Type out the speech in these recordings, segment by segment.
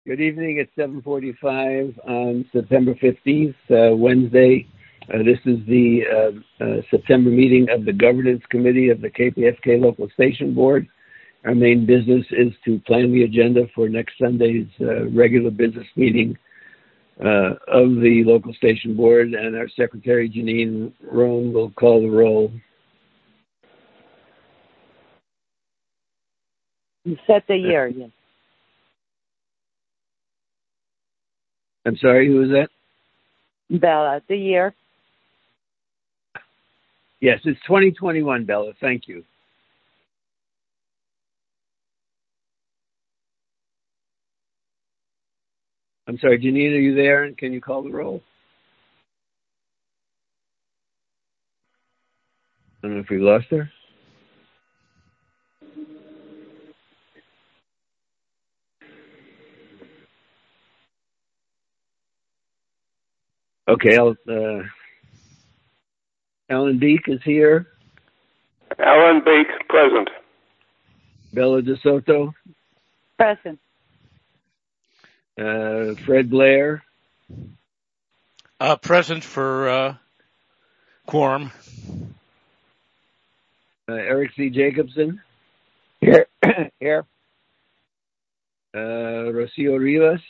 Good evening. It's 7:45 on September 15th, Wednesday. This is the September meeting of the Governance Committee of the KPFK Local Station Board. Our main business is to plan the agenda for next Sunday's regular business meeting of the Local Station Board, and our Secretary, Janine Roan, will call the roll. You set the year, yes. I'm sorry, who is that? Bella, the year. Yes, it's 2021, Bella. Thank you. I'm sorry, Janine, are you there? And can you call the roll? I don't know if we lost her. Okay, Alan Beek is here. Alan Beek, present. Bella DeSoto. Present. Fred Blair. Present for quorum. Eric C. Jacobson. Here. Here. Rocio Rivas.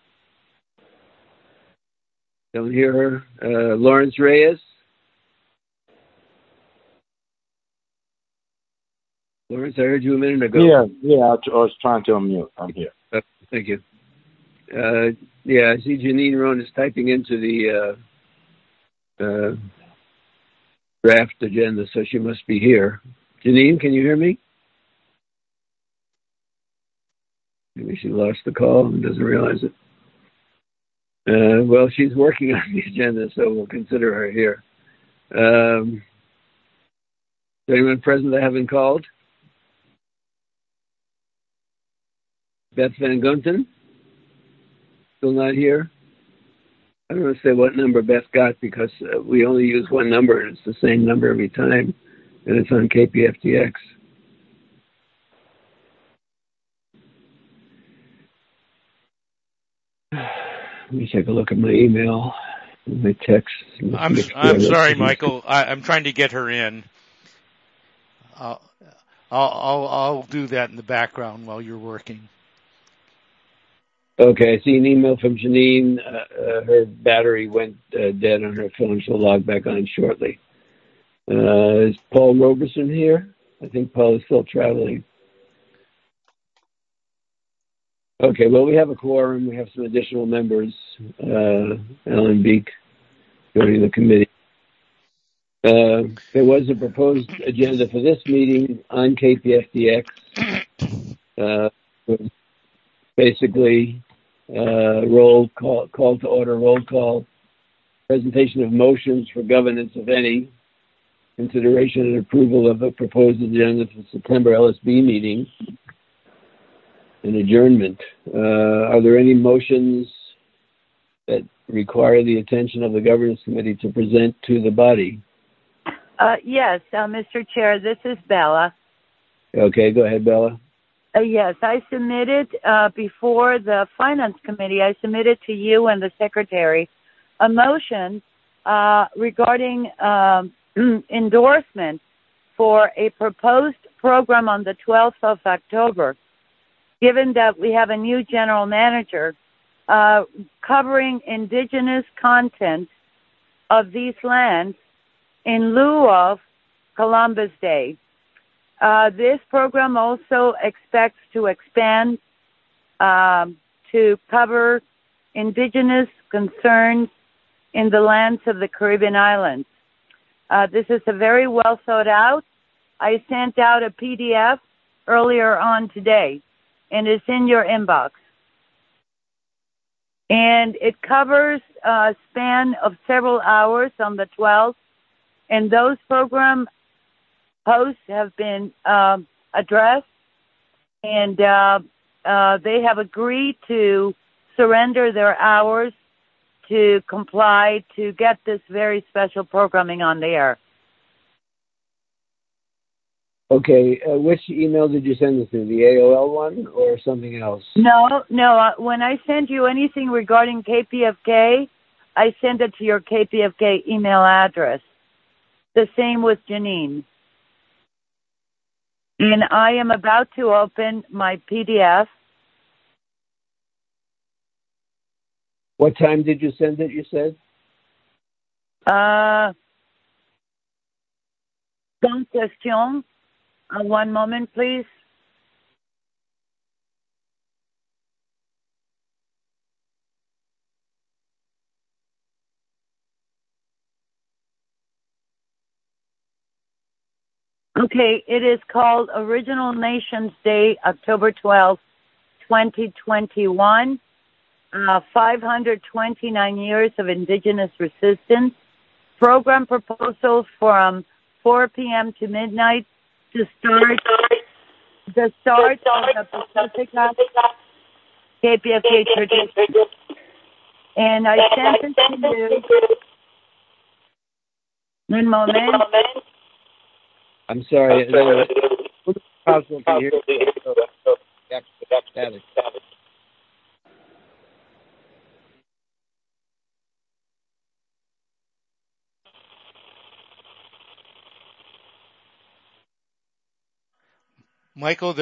Don't hear her. Lawrence Reyes. Lawrence, I heard you a minute ago. Yeah, I was trying to unmute. I'm here. Thank you. Yeah, I see Janine Roan is typing into the draft agenda, so she must be here. Janine, can you hear me? Maybe she lost the call and doesn't realize it. Well, she's working on the agenda, so we'll consider her here. Is anyone present that haven't called? Beth Van Gunten? Still not here? I don't want to say what number Beth got because we only use one number and it's the same number every time, and it's on KPFTX. Let me take a look at my email, my text. I'm sorry, Michael. I'm trying to get her in. I'll do that in the background while you're working. Okay, I see an email from Janine. Her battery went dead on her phone. She'll log back on shortly. Is Paul Roberson here? I think Paul is still traveling. Okay, well, we have a quorum. We have some additional members. Alan Beek joining the committee. There was a proposed agenda for this meeting on KPFDX. Basically, call to order, roll call, presentation of motions for governance, if any, consideration and approval of a proposed agenda for September LSB meeting, and adjournment. Are there any motions that require the attention of the governance committee to present to the body? Yes, Mr. Chair, this is Bella. Okay, go ahead, Bella. Yes, I submitted before the Finance Committee, I submitted to you and the Secretary a motion regarding endorsement for a proposed program on the 12th of October, given that we have a new general manager covering indigenous content of these lands in lieu of Columbus Day. This program also expects to expand to cover indigenous concerns in the lands of the Caribbean islands. This is a very well thought out. I sent out a PDF earlier on today, and it's in your inbox. And it covers a span of several hours on the 12th, and those program posts have been addressed, and they have agreed to surrender their hours to comply to get this very special programming on the air. Okay, which email did you send it to? The AOL one or something else? No. When I send you anything regarding KPFK, I send it to your KPFK email address. The same with Janine. And I am about to open my PDF. What time did you send it, you said? Sans question. One moment, please. Okay, it is called Original Nations Day, October 12th, 2021. 529 years of indigenous resistance. Program proposals from 4 p.m. to midnight to start the start of the Pacifica KPFK tradition. And I sent it to you. One moment. I'm sorry. It's possible to hear. Static. Michael,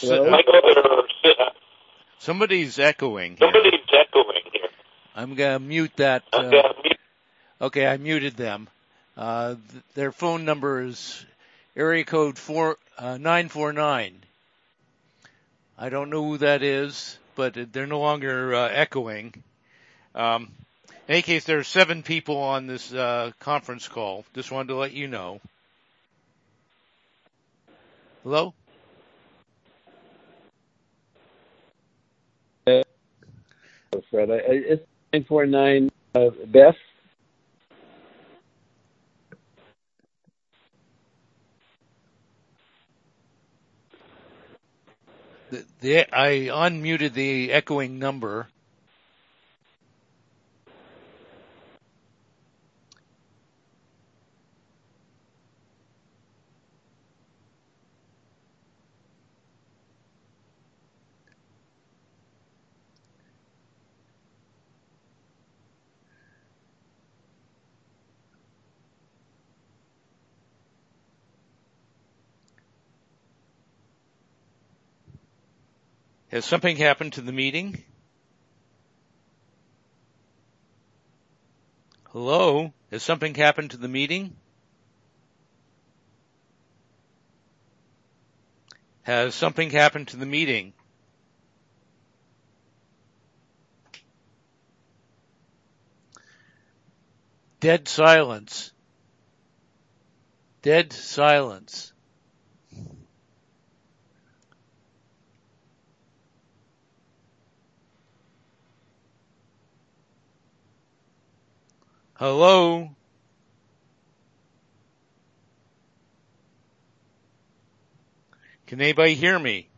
somebody's echoing here. I'm going to mute that. Okay, I muted them. Their phone number is area code 949. I don't know who that is, but they're no longer echoing. In any case, there are 7 people on this conference call. Just wanted to let you know. Hello? Fred, it's 949, Beth. I unmuted the echoing number. Has something happened to the meeting? Hello? Has something happened to the meeting? Has something happened to the meeting? Dead silence. Dead silence. Hello? Can anybody hear me?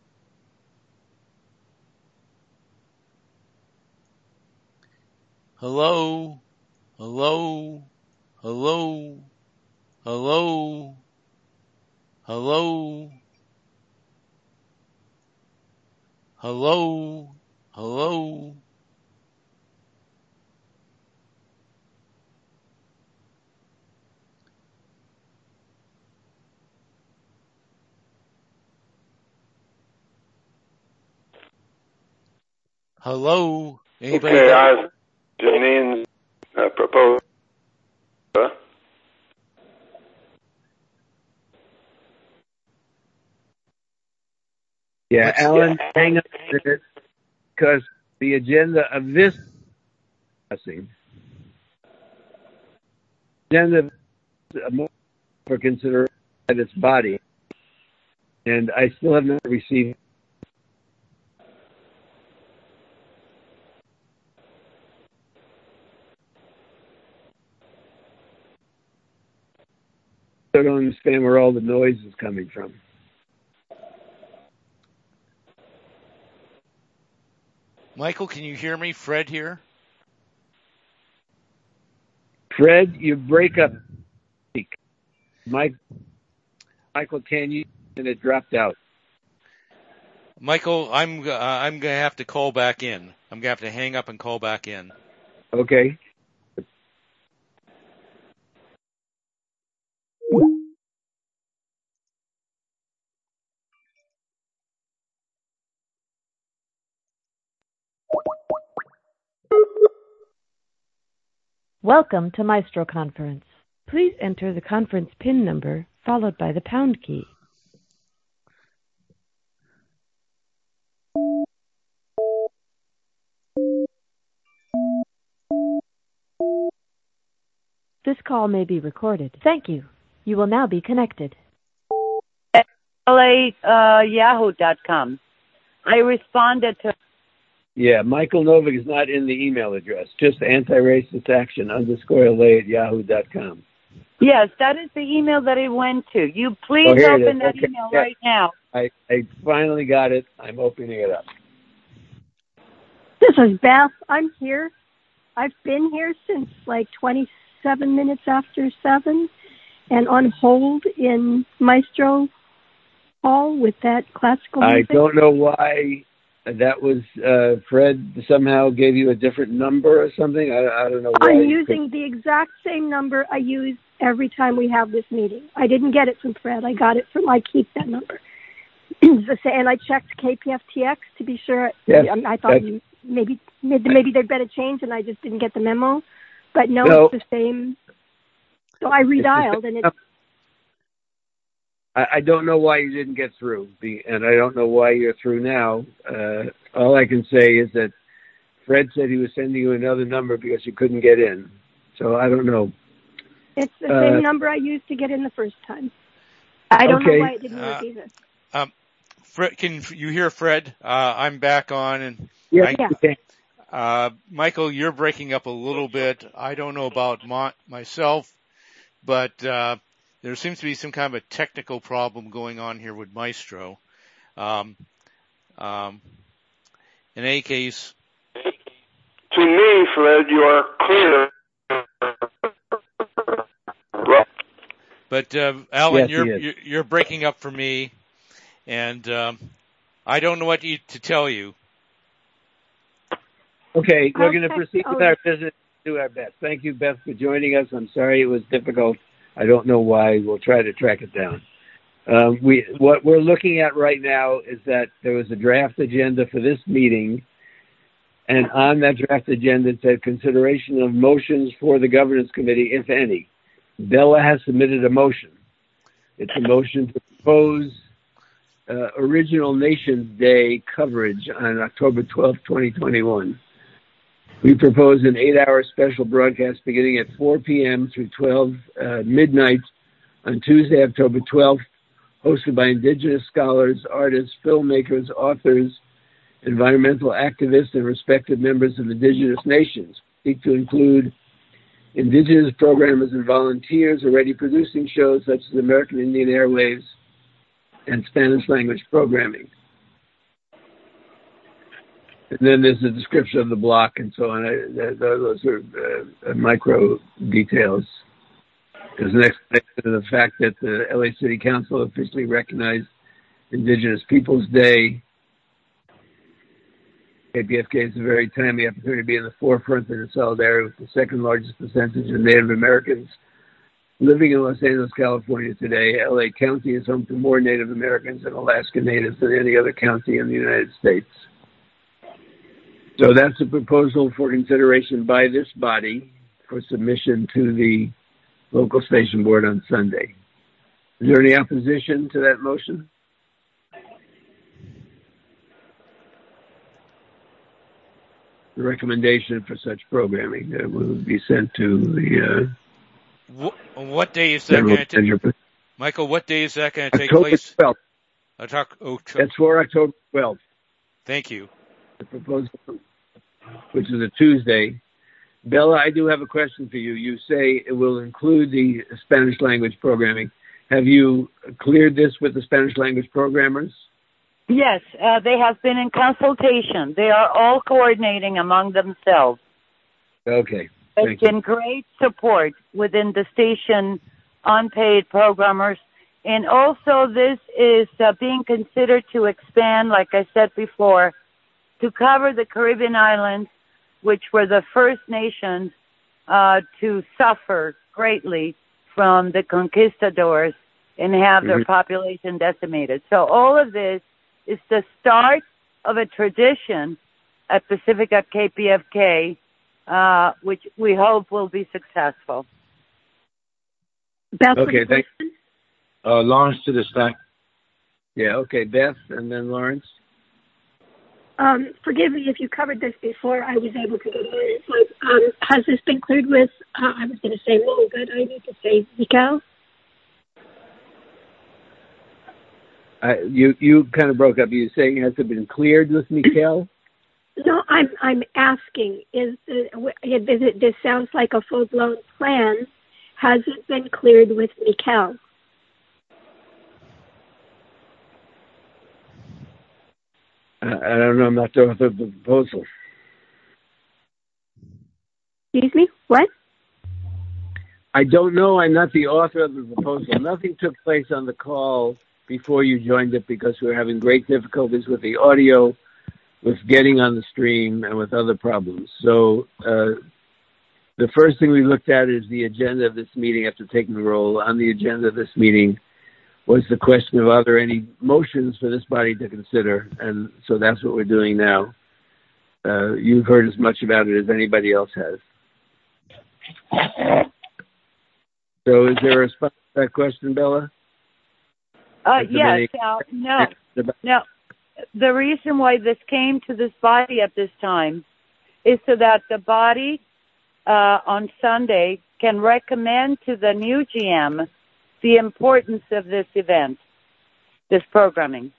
Hello? Hello? Hello? Hello? Hello? Hello? Hello? Hello? Anybody? Okay, Janine's proposal. Yeah, Alan, hang on a minute, because the agenda of this agenda for consideration at its body, and I still have not received. I don't understand where all the noise is coming from. Michael, can you hear me? Fred here. Fred, you break up. Mike. Michael, can you? And it dropped out. Michael, I'm going to have to call back in. I'm going to have to hang up and call back in. Okay. Welcome to Maestro Conference. Please enter the conference PIN number followed by the pound key. This call may be recorded. Thank you. You will now be connected. Yahoo.com. I responded to. Yeah, Michael Novak is not in the email address. Just antiracist_LA@yahoo.com. Yes, that is the email that it went to. You please open that email right now. I finally got it. I'm opening it up. This is Beth. I'm here. I've been here since like 27 minutes after 7 and on hold in Maestro Hall with that classical music. I don't know why that was Fred somehow gave you a different number or something. I don't know why. I'm using the exact same number I use every time we have this meeting. I didn't get it from Fred. I got it from, I keep that number. And I checked KPFTX to be sure. Yes, I thought maybe there'd been a change and I just didn't get the memo. But no, it's the same. So I redialed and it's... I don't know why you didn't get through, and I don't know why you're through now. All I can say is that Fred said he was sending you another number because you couldn't get in. So I don't know. It's the same number I used to get in the first time. I don't know why it didn't work either. Fred, can you hear Fred? I'm back on. And yeah. Michael, you're breaking up a little bit. I don't know about myself, but there seems to be some kind of a technical problem going on here with Maestro. In any case, to me, Fred, you are clear. But Alan, yes, you're breaking up for me, and I don't know what to tell you. Okay, we're going to proceed with our business. Do our best. Thank you, Beth, for joining us. I'm sorry it was difficult. I don't know why. We'll try to track it down. What we're looking at right now is that there was a draft agenda for this meeting, and on that draft agenda it said consideration of motions for the governance committee, if any. Bella has submitted a motion. It's a motion to propose Original Nations Day coverage on October 12th, 2021. We propose an 8-hour special broadcast beginning at 4 p.m. through 12 midnight on Tuesday, October 12th, hosted by indigenous scholars, artists, filmmakers, authors, environmental activists, and respected members of indigenous nations. Seek to include indigenous programmers and volunteers already producing shows such as American Indian Airwaves and Spanish language programming. And then there's a description of the block and so on. Those are micro details. There's an explanation of the fact that the LA City Council officially recognized Indigenous Peoples Day. KPFK is a very timely opportunity to be in the forefront in solidarity with the second largest percentage of Native Americans living in Los Angeles, California today. LA County is home to more Native Americans and Alaska Natives than any other county in the United States. So that's a proposal for consideration by this body for submission to the local station board on Sunday. Is there any opposition to that motion? The recommendation for such programming will be sent to the what day is that going to take? Michael, what day is that going to take place? October 12th. That's for October 12th. Thank you. The proposal, which is a Tuesday. Bella, I do have a question for you. You say it will include the Spanish language programming. Have you cleared this with the Spanish language programmers? Yes, they have been in consultation. They are all coordinating among themselves. Okay. There's been great support within the station unpaid programmers And also this is being considered to expand, like I said before, to cover the Caribbean islands, which were the first nations to suffer greatly from the conquistadors and have their population decimated. So all of this is the start of a tradition at Pacifica KPFK, which we hope will be successful. Beth, okay, thanks. Lawrence to the stack. Yeah, okay, Beth, and then Lawrence. Forgive me if you covered this before I was able to get in. But, has this been cleared with, I was going to say Mo, but I need to say Mikel? You kind of broke up. You saying has it been cleared with Mikel? No, I'm asking. This sounds like a full-blown plan. Has it been cleared with Mikel? I don't know. I'm not the author of the proposal. Excuse me? What? I don't know. I'm not the author of the proposal. Nothing took place on the call before you joined it because we were having great difficulties with the audio, with getting on the stream, and with other problems. So the first thing we looked at is the agenda of this meeting after taking the roll. On the agenda of this meeting was the question of are there any motions for this body to consider, and so that's what we're doing now. You've heard as much about it as anybody else has. So is there a response to that question, Bella? Yes. No. The reason why this came to this body at this time is so that the body on Sunday can recommend to the new GM the importance of this event, this programming.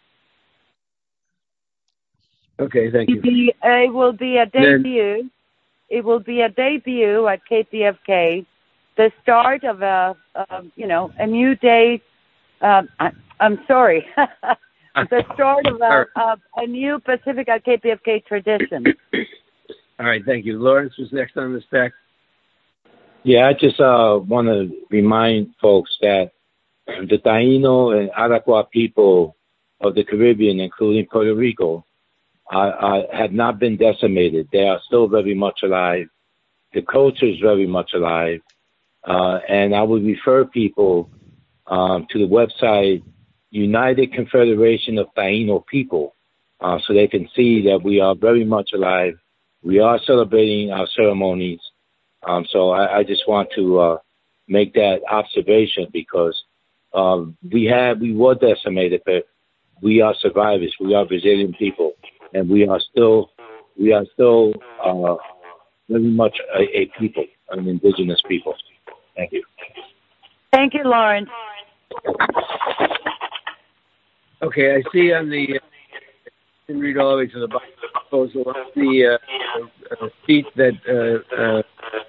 Okay, thank you. It will be a debut. It will be a debut at KPFK, the start of a new day. I'm sorry. The start of a new Pacifica KPFK tradition. All right, thank you. Lawrence was next on the stack. Yeah, I just want to remind folks that the Taino and Aragua people of the Caribbean, including Puerto Rico, have not been decimated. They are still very much alive. The culture is very much alive. And I would refer people to the website United Confederation of Taino People so they can see that we are very much alive. We are celebrating our ceremonies. So I just want to make that observation because we were decimated, but we are survivors. We are resilient people, and we are still very much a people, an indigenous people. Thank you. Thank you, Lawrence. Okay, I see on the. I can read all the way to the bottom of the proposal. On the sheet that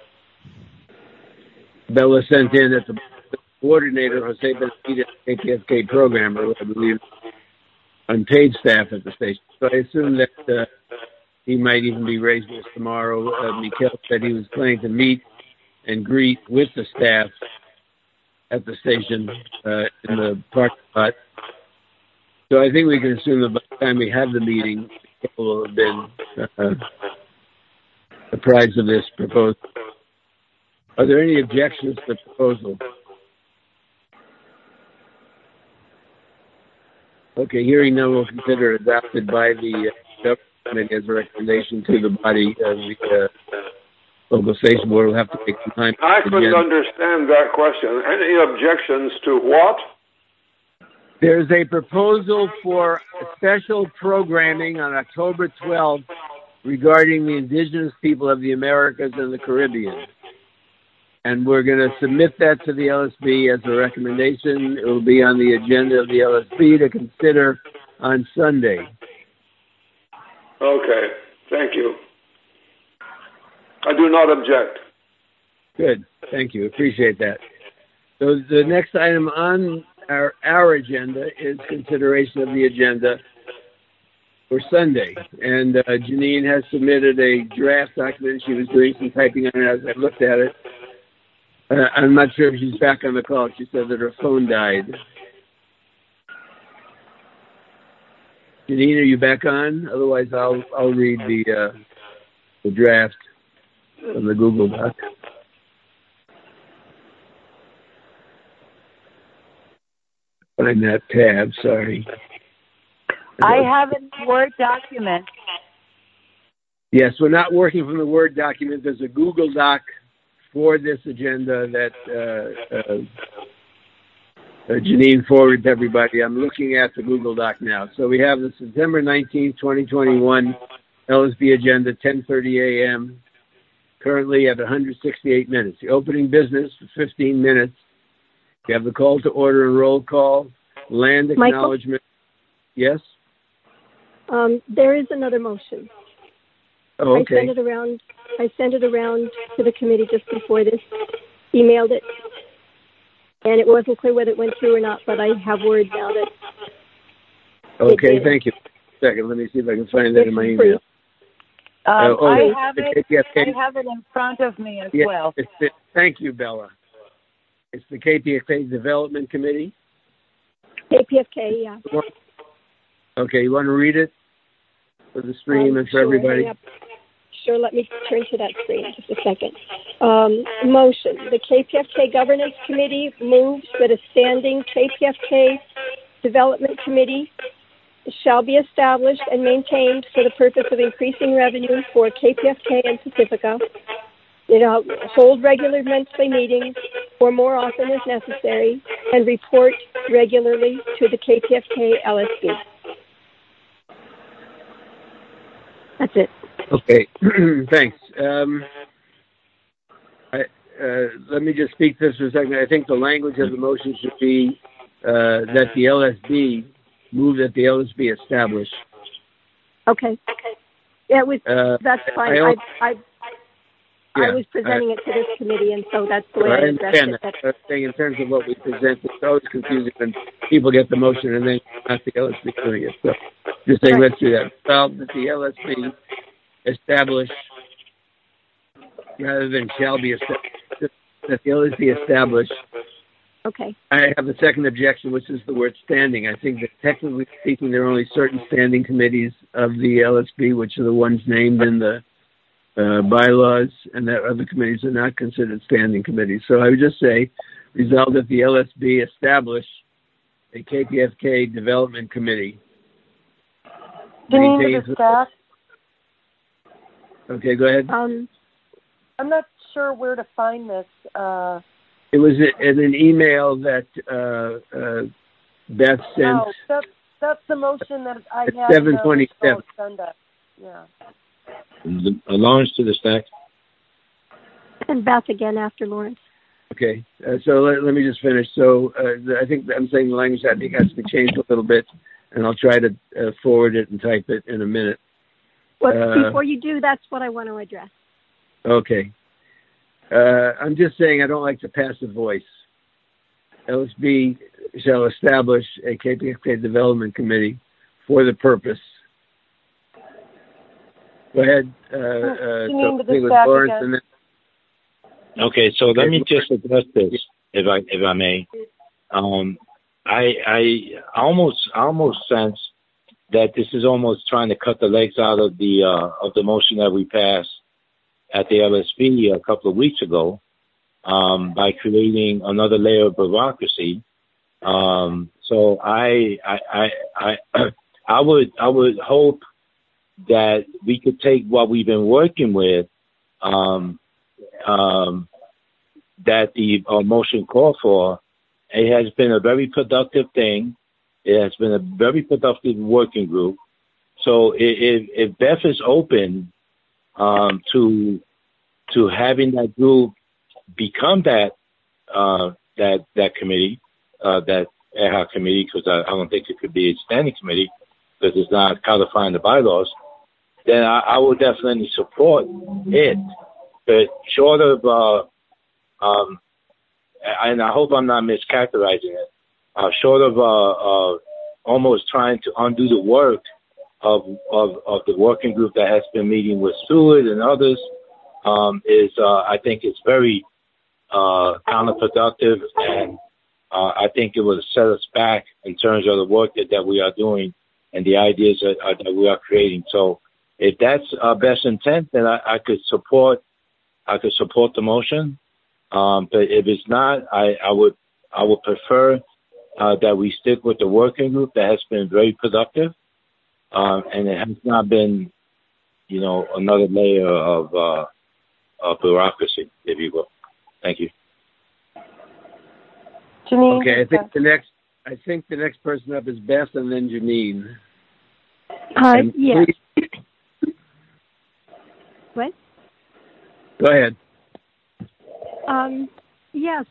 Bella sent in at the coordinator, Jose Benitez, KPFK programmer, I believe, unpaid staff at the station. So I assume that he might even be raising this tomorrow. Mikel said he was planning to meet and greet with the staff at the station in the parking lot. So I think we can assume that by the time we have the meeting, people will have been apprised of this proposal. Are there any objections to the proposal? Okay, hearing none, we'll consider it adopted by the government as a recommendation to the body. The local station board will have to take some time. I couldn't understand that question. Any objections to what? There's a proposal for special programming on October 12th regarding the indigenous people of the Americas and the Caribbean. And we're going to submit that to the LSB as a recommendation. It will be on the agenda of the LSB to consider on Sunday. Okay, thank you. I do not object. Good, thank you. Appreciate that. So the next item on our agenda is consideration of the agenda for Sunday. And Janine has submitted a draft document. She was doing some typing on it as I looked at it. I'm not sure if she's back on the call. She said that her phone died. Janine, are you back on? Otherwise, I'll read the draft from the Google Doc. Find that tab. Sorry. I have a Word document. Yes, we're not working from the Word document. There's a Google Doc for this agenda that Janine forwarded to everybody. I'm looking at the Google Doc now. So we have the September 19th, 2021 LSB agenda, 10:30 a.m., currently at 168 minutes. The opening business for 15 minutes. You have the call to order and roll call, land acknowledgement. Michael? Yes? There is another motion. Oh, okay. I sent it around to the committee just before this, emailed it, and it wasn't clear whether it went through or not, but I have word now that okay, thank you. Second, let me see if I can find that in my email. I have it in front of me as well. Thank you, Bella. It's the KPFK Development Committee. KPFK, yeah. Okay, you want to read it for the stream and for everybody? Sure, let me turn to that screen just a second. Motion. The KPFK Governance Committee moves that a standing KPFK Development Committee shall be established and maintained for the purpose of increasing revenue for KPFK and Pacifica. Hold regular monthly meetings or more often as necessary and report regularly to the KPFK LSB. That's it. Okay, thanks. Let me just speak this for a second. I think the language of the motion should be that the LSB move that the LSB establish. Okay. Yeah, that's fine. I was presenting it to this committee, and so that's the way I addressed it. I'm saying in terms of what we present, it's always confusing when people get the motion and then not the LSB doing it. So just saying, let's do that. Well, that the LSB establish, rather than shall be established, that the LSB establish. Okay. I have a second objection, which is the word standing. I think that technically speaking, there are only certain standing committees of the LSB, which are the ones named in the bylaws, and that other committees are not considered standing committees. So I would just say, resolve that the LSB establish a KPFK Development Committee. Janine, the staff. Okay, go ahead. I'm not sure where to find this. It was in an email that Beth sent. Oh, that's the motion that I had. 727. Yeah. Lawrence to the stack. And Beth again after Lawrence. Okay, so let me just finish. So I think I'm saying the language I think has to be changed a little bit, and I'll try to forward it and type it in a minute. Well, before you do, that's what I want to address. Okay. I'm just saying I don't like the passive voice. LSB shall establish a KPFK Development Committee for the purpose. Go ahead. Okay, so let me just address this, if I may. I almost sense that this is almost trying to cut the legs out of the motion that we passed at the LSB a couple of weeks ago, by creating another layer of bureaucracy. So I would hope that we could take what we've been working with, that the motion called for. It has been a very productive thing. It has been a very productive working group. So if Beth is open to having that group become that committee, that ad hoc committee, because I don't think it could be a standing committee because it's not codifying the bylaws, then I will definitely support it. But short of, and I hope I'm not mischaracterizing it, short of almost trying to undo the work of the working group that has been meeting with Stewart and others, I think it's very counterproductive, and I think it will set us back in terms of the work that we are doing and the ideas that we are creating. So if that's our best intent, then I could support the motion. But if it's not, I would prefer that we stick with the working group that has been very productive, and it has not been, another layer of bureaucracy, if you will. Thank you. Janine? Okay, I think the next person up is Beth, and then Janine. Yes. What? Go ahead. Yes.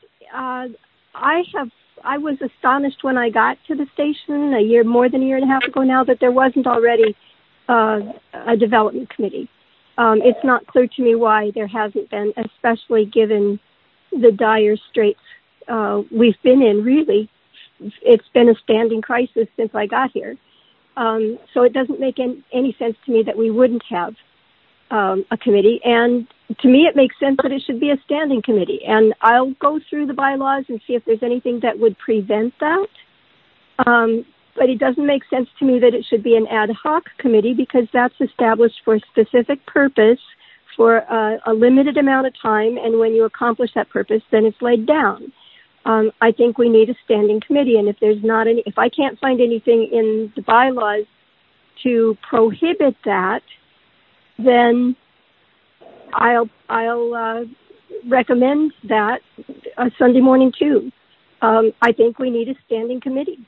I was astonished when I got to the station more than a year and a half ago now that there wasn't already a development committee. It's not clear to me why there hasn't been, especially given the dire straits we've been in, really. It's been a standing crisis since I got here. So it doesn't make any sense to me that we wouldn't have a committee. And to me, it makes sense that it should be a standing committee. And I'll go through the bylaws and see if there's anything that would prevent that. But it doesn't make sense to me that it should be an ad hoc committee, because that's established for a specific purpose for a limited amount of time. And when you accomplish that purpose, then it's laid down. I think we need a standing committee. And if I can't find anything in the bylaws to prohibit that, then I'll recommend that Sunday morning too. I think we need a standing committee.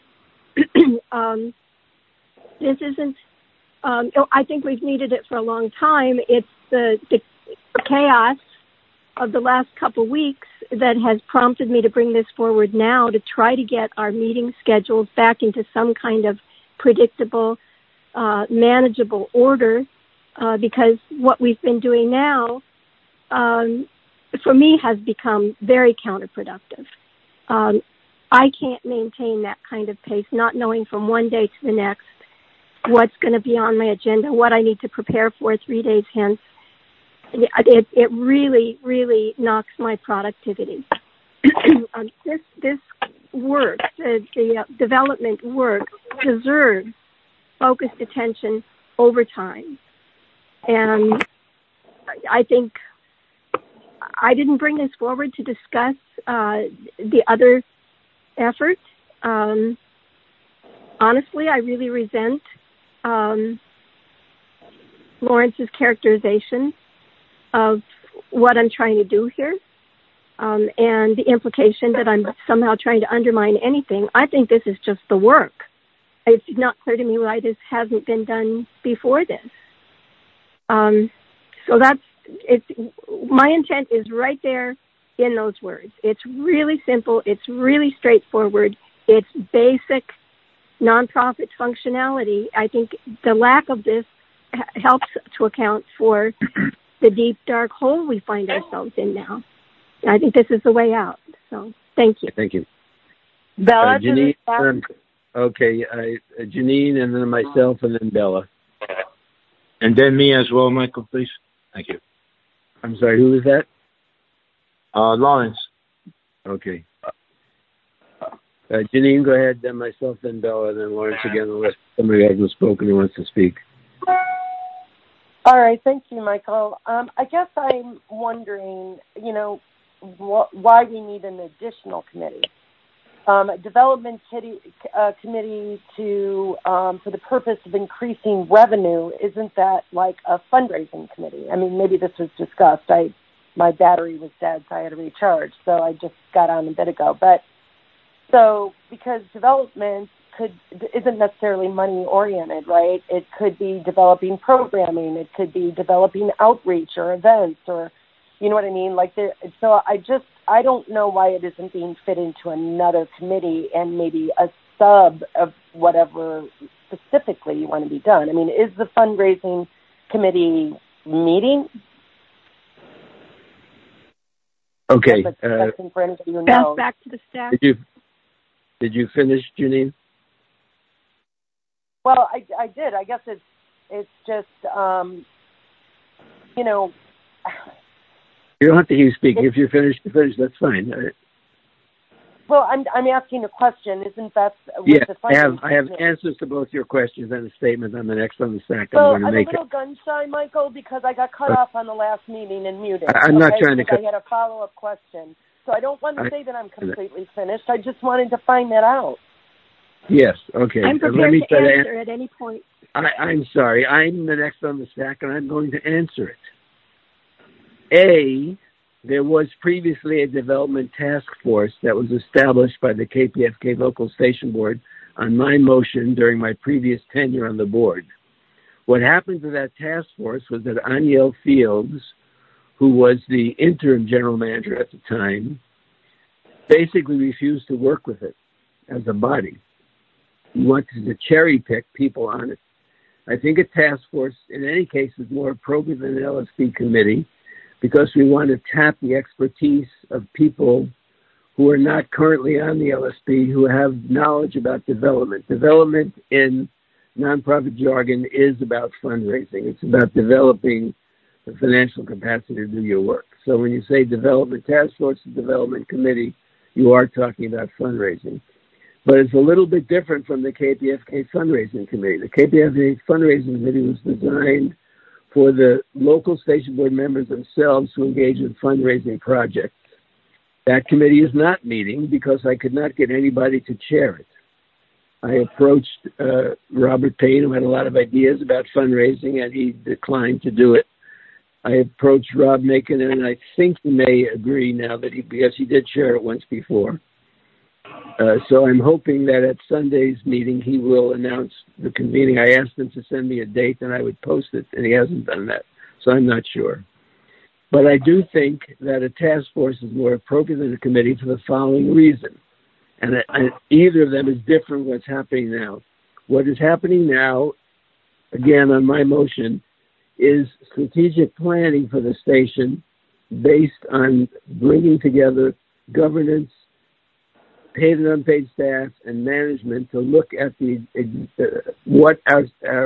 This isn't. I think we've needed it for a long time. It's the chaos of the last couple weeks that has prompted me to bring this forward now to try to get our meeting schedules back into some kind of predictable, manageable order. Because what we've been doing now, for me, has become very counterproductive. I can't maintain that kind of pace, not knowing from one day to the next what's going to be on my agenda, what I need to prepare for 3 days hence. It really, really knocks my productivity. This work, the development work, deserves focused attention over time. And I think I didn't bring this forward to discuss the other effort. Honestly, I really resent Lawrence's characterization of what I'm trying to do here, and the implication that I'm somehow trying to undermine anything. I think this is just the work. It's not clear to me why this hasn't been done before this. So my intent is right there in those words. It's really simple. It's really straightforward. It's basic nonprofit functionality. I think the lack of this helps to account for the deep, dark hole we find ourselves in now. I think this is the way out. So thank you. Thank you. Bella, Janine, okay, Janine, and then myself, and then Bella. And then me as well, Michael, please. Thank you. I'm sorry, who is that? Lawrence. Okay. Janine, go ahead, then myself, then Bella, then Lawrence again, unless somebody hasn't spoken who wants to speak. All right, thank you, Michael. I guess I'm wondering, why we need an additional committee. A development committee for the purpose of increasing revenue, isn't that like a fundraising committee? I mean, maybe this was discussed. My battery was dead, so I had to recharge. So I just got on a bit ago. But so because development isn't necessarily money oriented, right? It could be developing programming. It could be developing outreach or events, or you know what I mean? So I don't know why it isn't being fit into another committee and maybe a sub of whatever specifically you want to be done. I mean, is the fundraising committee meeting? Okay. For anybody who knows. Back to the staff. Did you finish, Janine? Well, I did. I guess it's just, You don't have to hear you speak. If you're finished, you're finished. That's fine. Well, I'm asking a question. Isn't that yes? I have answers to both your questions and a statement on the next on the stack. Well, I'm a little gun shy, Michael, because I got cut off on the last meeting and muted. I'm not trying to. I had a follow-up question, so I don't want to say that I'm completely finished. I just wanted to find that out. Yes. Okay. I'm prepared to answer at any point. I'm sorry. I'm the next on the stack, and I'm going to answer it. There was previously a development task force that was established by the KPFK local station board on my motion during my previous tenure on the board. What happened to that task force was that Aniel Fields, who was the interim general manager at the time, basically refused to work with it as a body. He wanted to cherry pick people on it. I think a task force, in any case, is more appropriate than an LSP committee, because we want to tap the expertise of people who are not currently on the LSP, who have knowledge about development. Development in nonprofit jargon is about fundraising. It's about developing the financial capacity to do your work. So when you say development task force and development committee, you are talking about fundraising. But it's a little bit different from the KPFK fundraising committee. The KPFK fundraising committee was designed for the local station board members themselves to engage in fundraising projects. That committee is not meeting because I could not get anybody to chair it. I approached Robert Payne, who had a lot of ideas about fundraising, and he declined to do it. I approached Rob Macon, and I think he may agree now because he did chair it once before. So I'm hoping that at Sunday's meeting, he will announce the convening. I asked him to send me a date and I would post it, and he hasn't done that. So I'm not sure. But I do think that a task force is more appropriate than a committee for the following reason. And either of them is different from what's happening now. What is happening now, again, on my motion, is strategic planning for the station based on bringing together governance, paid and unpaid staff, and management to look at what our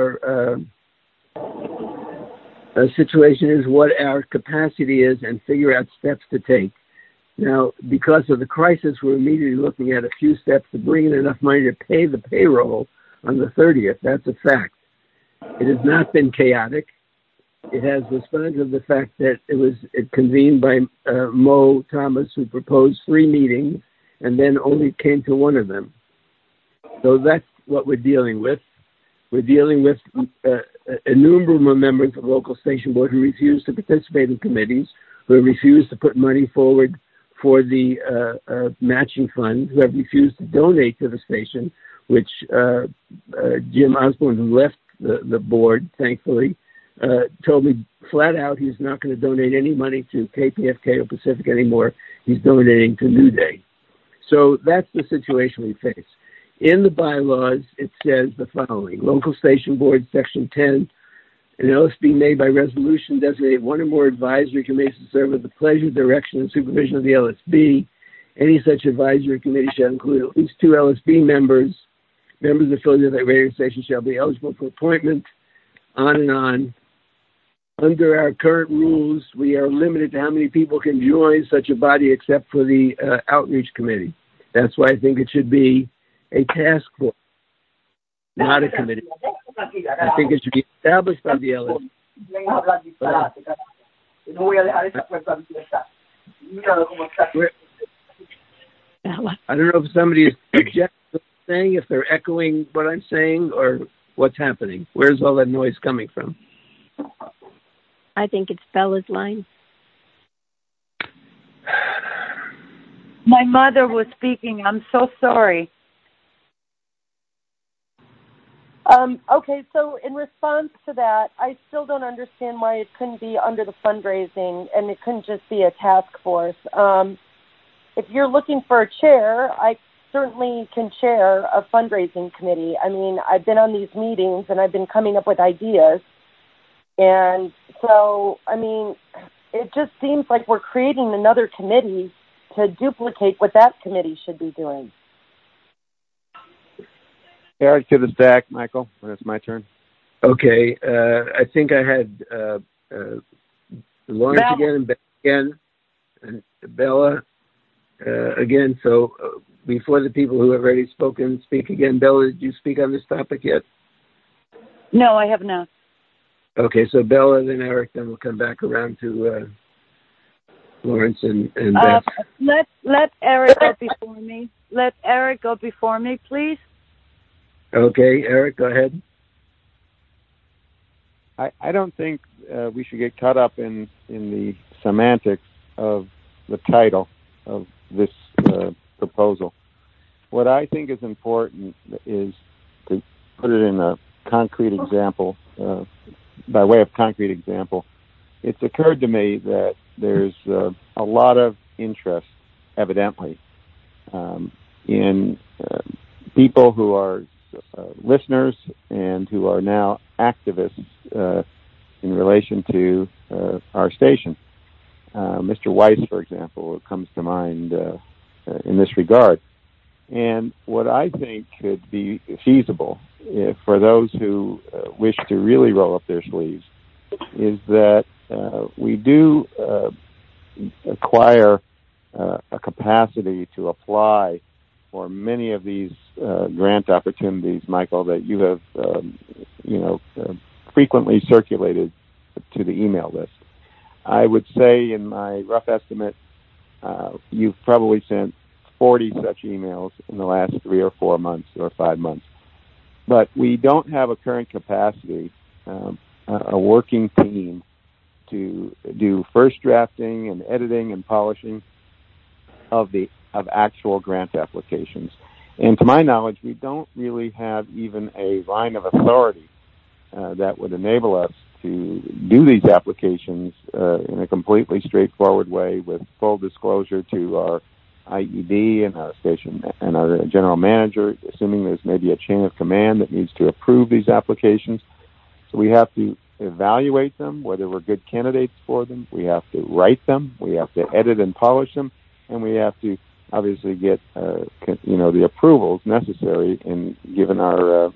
situation is, what our capacity is, and figure out steps to take. Now, because of the crisis, we're immediately looking at a few steps to bring in enough money to pay the payroll on the 30th. That's a fact. It has not been chaotic. It has responded to the fact that it convened by Mo Thomas, who proposed 3 meetings, and then only came to one of them. So that's what we're dealing with. We're dealing with innumerable members of the local station board who refuse to participate in committees, who have refused to put money forward for the matching fund, who have refused to donate to the station, which Jim Osborne, who left the board, thankfully, told me flat out he's not going to donate any money to KPFK or Pacific anymore. He's donating to New Day. So that's the situation we face. In the bylaws, it says the following. Local Station Board, Section 10, an LSP made by resolution designate one or more advisory committees to serve with the pleasure, direction, and supervision of the LSB. Any such advisory committee shall include at least 2 LSB members. Members affiliated with that radio station shall be eligible for appointment, on and on. Under our current rules, we are limited to how many people can join such a body except for the outreach committee. That's why I think it should be a task force, not a committee. I think it should be established by the LSP. I don't know if somebody is objecting to saying, if they're echoing what I'm saying, or what's happening. Where's all that noise coming from? I think it's Bella's line. My mother was speaking. I'm so sorry. Okay, so in response to that, I still don't understand why it couldn't be under the fundraising and it couldn't just be a task force. If you're looking for a chair, I certainly can chair a fundraising committee. I mean, I've been on these meetings and I've been coming up with ideas. And so, I mean, it just seems like we're creating another committee to duplicate what that committee should be doing. Eric to the stack, Michael, when it's my turn. Okay. I think I had Lawrence again and Bella again, and Bella, again. So before the people who have already spoken speak again, Bella, did you speak on this topic yet? No, I have not. Okay, so Bella, then Eric, then we'll come back around to Lawrence and Beth. Let Eric go before me. Let Eric go before me, please. Okay, Eric, go ahead. I don't think we should get caught up in the semantics of the title of this proposal. What I think is important is to put it in a concrete example, by way of concrete example. It's occurred to me that there's a lot of interest, evidently, in people who are listeners and who are now activists in relation to our station. Mr. Weiss, for example, comes to mind in this regard. And what I think could be feasible for those who wish to really roll up their sleeves is that we do acquire a capacity to apply for many of these grant opportunities, Michael, that you have, frequently circulated to the email list. I would say, in my rough estimate, you've probably sent 40 such emails in the last 3 or 4 months or 5 months. But we don't have a current capacity, a working team to do first drafting and editing and polishing of actual grant applications. And to my knowledge, we don't really have even a line of authority that would enable us to do these applications in a completely straightforward way with full disclosure to our IED and our station and our general manager, assuming there's maybe a chain of command that needs to approve these applications. So we have to evaluate them, whether we're good candidates for them. We have to write them. We have to edit and polish them. And we have to obviously get, the approvals necessary in given our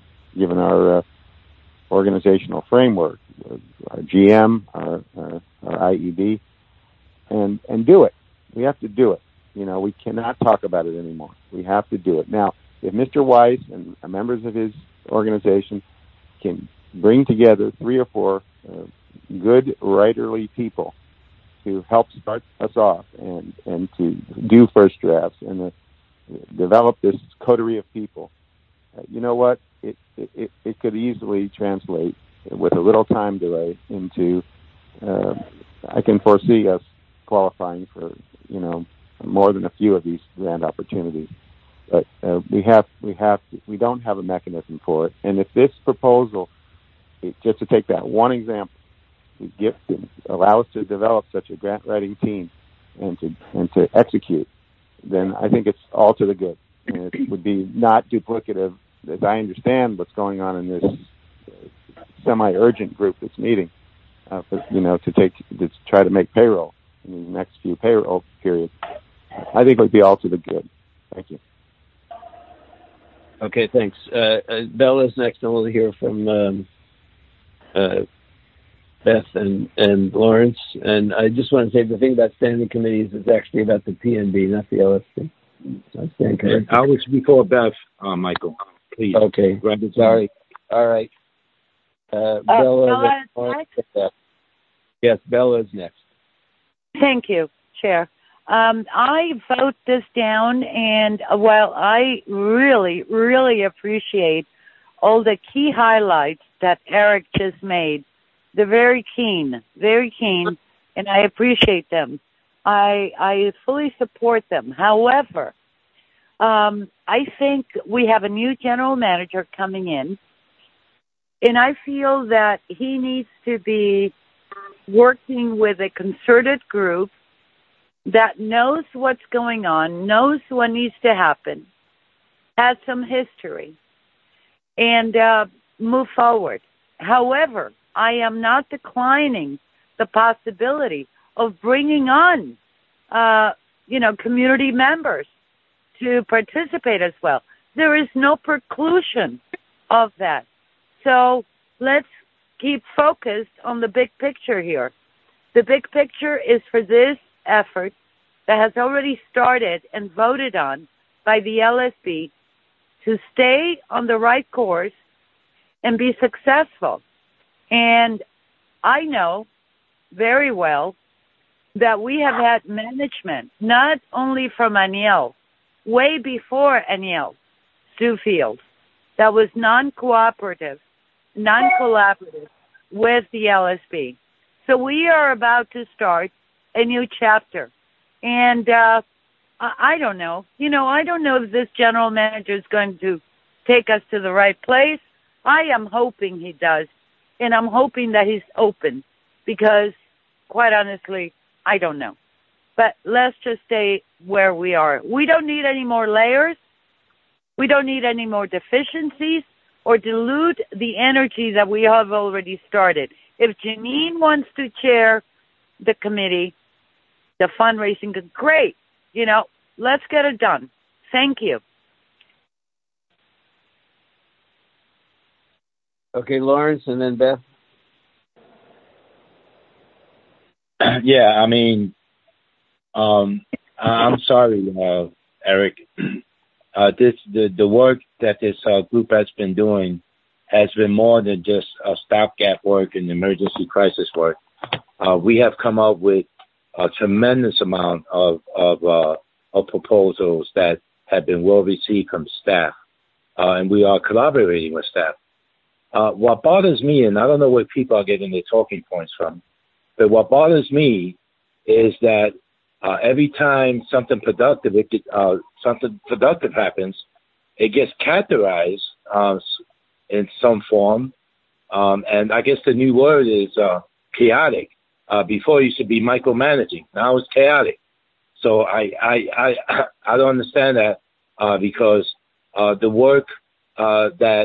organizational framework, our GM, our IED, and do it. We have to do it. We cannot talk about it anymore. We have to do it. Now, if Mr. Weiss and members of his organization can bring together 3 or 4 good writerly people to help start us off and to do first drafts and develop this coterie of people, you know what? It could easily translate with a little time delay into, I can foresee us qualifying for, more than a few of these grant opportunities. But we don't have a mechanism for it. And if this proposal, just to take that one example, allow us to develop such a grant writing team and to execute, then I think it's all to the good. And it would be not duplicative, as I understand what's going on in this semi-urgent group that's meeting, to try to make payroll in the next few payroll periods. I think it would be all to the good. Thank you. Okay, thanks. Bella's next, and we'll hear from Beth and Lawrence. And I just want to say the thing about standing committees is actually about the PNB, not the LSC. I was before Beth, Michael. Please. Okay. Sorry. All right. Bella. Yes, Bella's next. Thank you, Chair. I vote this down, and while I really, really appreciate all the key highlights that Eric just made, they're very keen, and I appreciate them. I fully support them. However, I think we have a new general manager coming in, and I feel that he needs to be working with a concerted group that knows what's going on, knows what needs to happen, has some history, and move forward. However, I am not declining the possibility of bringing on, community members to participate as well. There is no preclusion of that. So let's keep focused on the big picture here. The big picture is for this effort that has already started and voted on by the LSB to stay on the right course and be successful. And I know very well that we have had management, not only from Aniel, way before Aniel Stufield, that was non-collaborative with the LSB. So we are about to start a new chapter. And I don't know. I don't know if this general manager is going to take us to the right place. I am hoping he does. And I'm hoping that he's open because, quite honestly, I don't know. But let's just stay where we are. We don't need any more layers. We don't need any more deficiencies or dilute the energy that we have already started. If Janine wants to chair the committee, the fundraising, great. Let's get it done. Thank you. Okay, Lawrence, and then Beth. Yeah, I mean, I'm sorry, Eric. The work that this group has been doing has been more than just a stopgap work and emergency crisis work. We have come up with a tremendous amount of proposals that have been well received from staff, and we are collaborating with staff. What bothers me, and I don't know where people are getting their talking points from, but what bothers me is that every time something productive happens, it gets categorized in some form, and I guess the new word is chaotic. Before it used to be micromanaging, now it's chaotic. So I don't understand that because the work that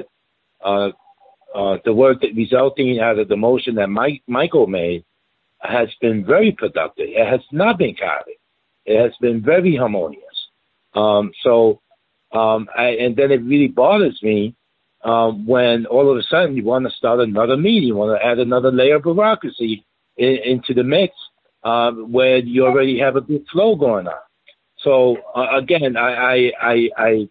resulting out of the motion that Michael made has been very productive. It has not been chaotic. It has been very harmonious. And then it really bothers me when all of a sudden you want to start another meeting, you want to add another layer of bureaucracy into the mix where you already have a good flow going on. So again, I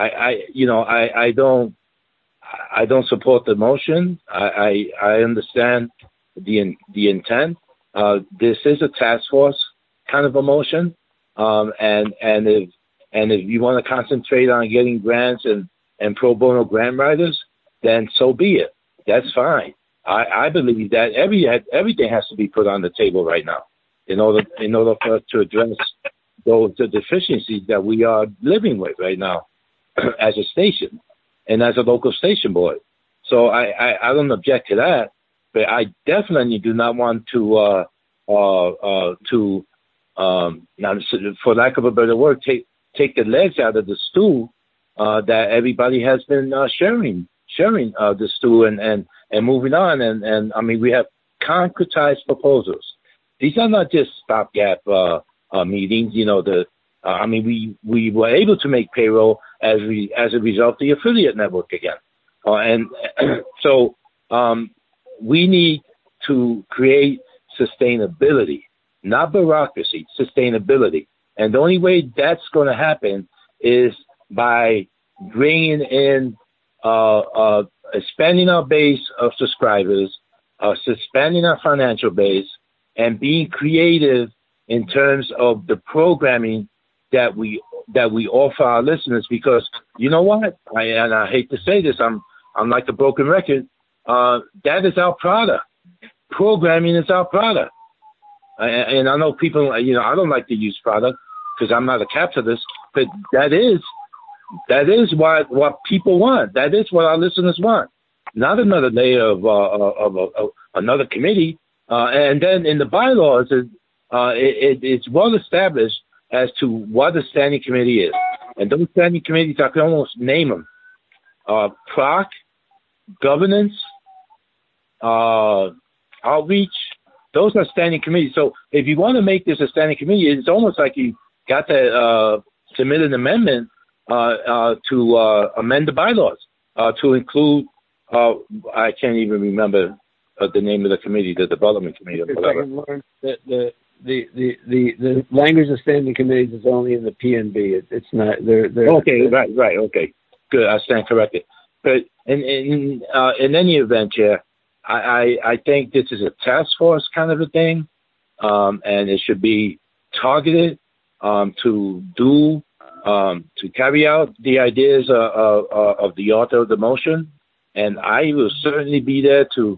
don't support the motion. I understand the intent. This is a task force kind of a motion, and if you want to concentrate on getting grants and pro bono grant writers, then so be it. That's fine. I believe that everything has to be put on the table right now in order for us to address the deficiencies that we are living with right now as a station and as a local station board. So I don't object to that, but I definitely do not want to for lack of a better word, take the legs out of the stool that everybody has been sharing the stool and moving on. And I mean, we have concretized proposals. These are not just stopgap meetings. We were able to make payroll as a result of the affiliate network again. So we need to create sustainability, not bureaucracy, sustainability. And the only way that's going to happen is by bringing in, expanding our base of subscribers, expanding our financial base, and being creative in terms of the programming that we offer our listeners. Because you know what? I hate to say this, I'm like a broken record. That is our product. Programming is our product. And I know people, I don't like to use product because I'm not a capitalist, but that is what people want. That is what our listeners want. Not another layer of another committee. And then in the bylaws, it's well established as to what a standing committee is. And those standing committees, I can almost name them. PROC, governance, outreach, those are standing committees. So if you want to make this a standing committee, it's almost like you got to submit an amendment to amend the bylaws to include, I can't even remember the name of the committee, the development committee or whatever. the language of standing committees is only in the PNB. It's not. They're okay. Right. Okay. Good. I stand corrected. But in any event, Chair, I think this is a task force kind of a thing, and it should be targeted to carry out the ideas of the author of the motion, and I will certainly be there to.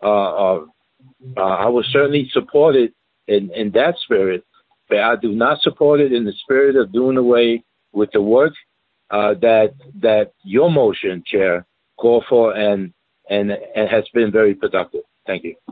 I will certainly support it in that spirit, but I do not support it in the spirit of doing away with the work that your motion, Chair, called for and has been very productive. Thank you.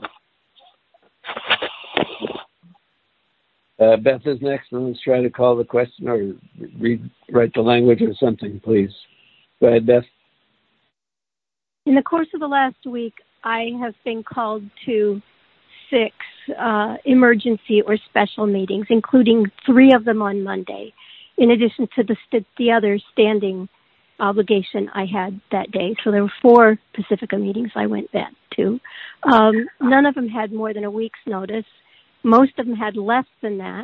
Beth is next, and let's try to call the question or write the language or something, please. Go ahead, Beth. In the course of the last week, I have been called to 6 emergency or special meetings, including 3 of them on Monday, in addition to the other standing obligation I had that day. So there were 4 Pacifica meetings I went back to. None of them had more than a week's notice. Most of them had less than that.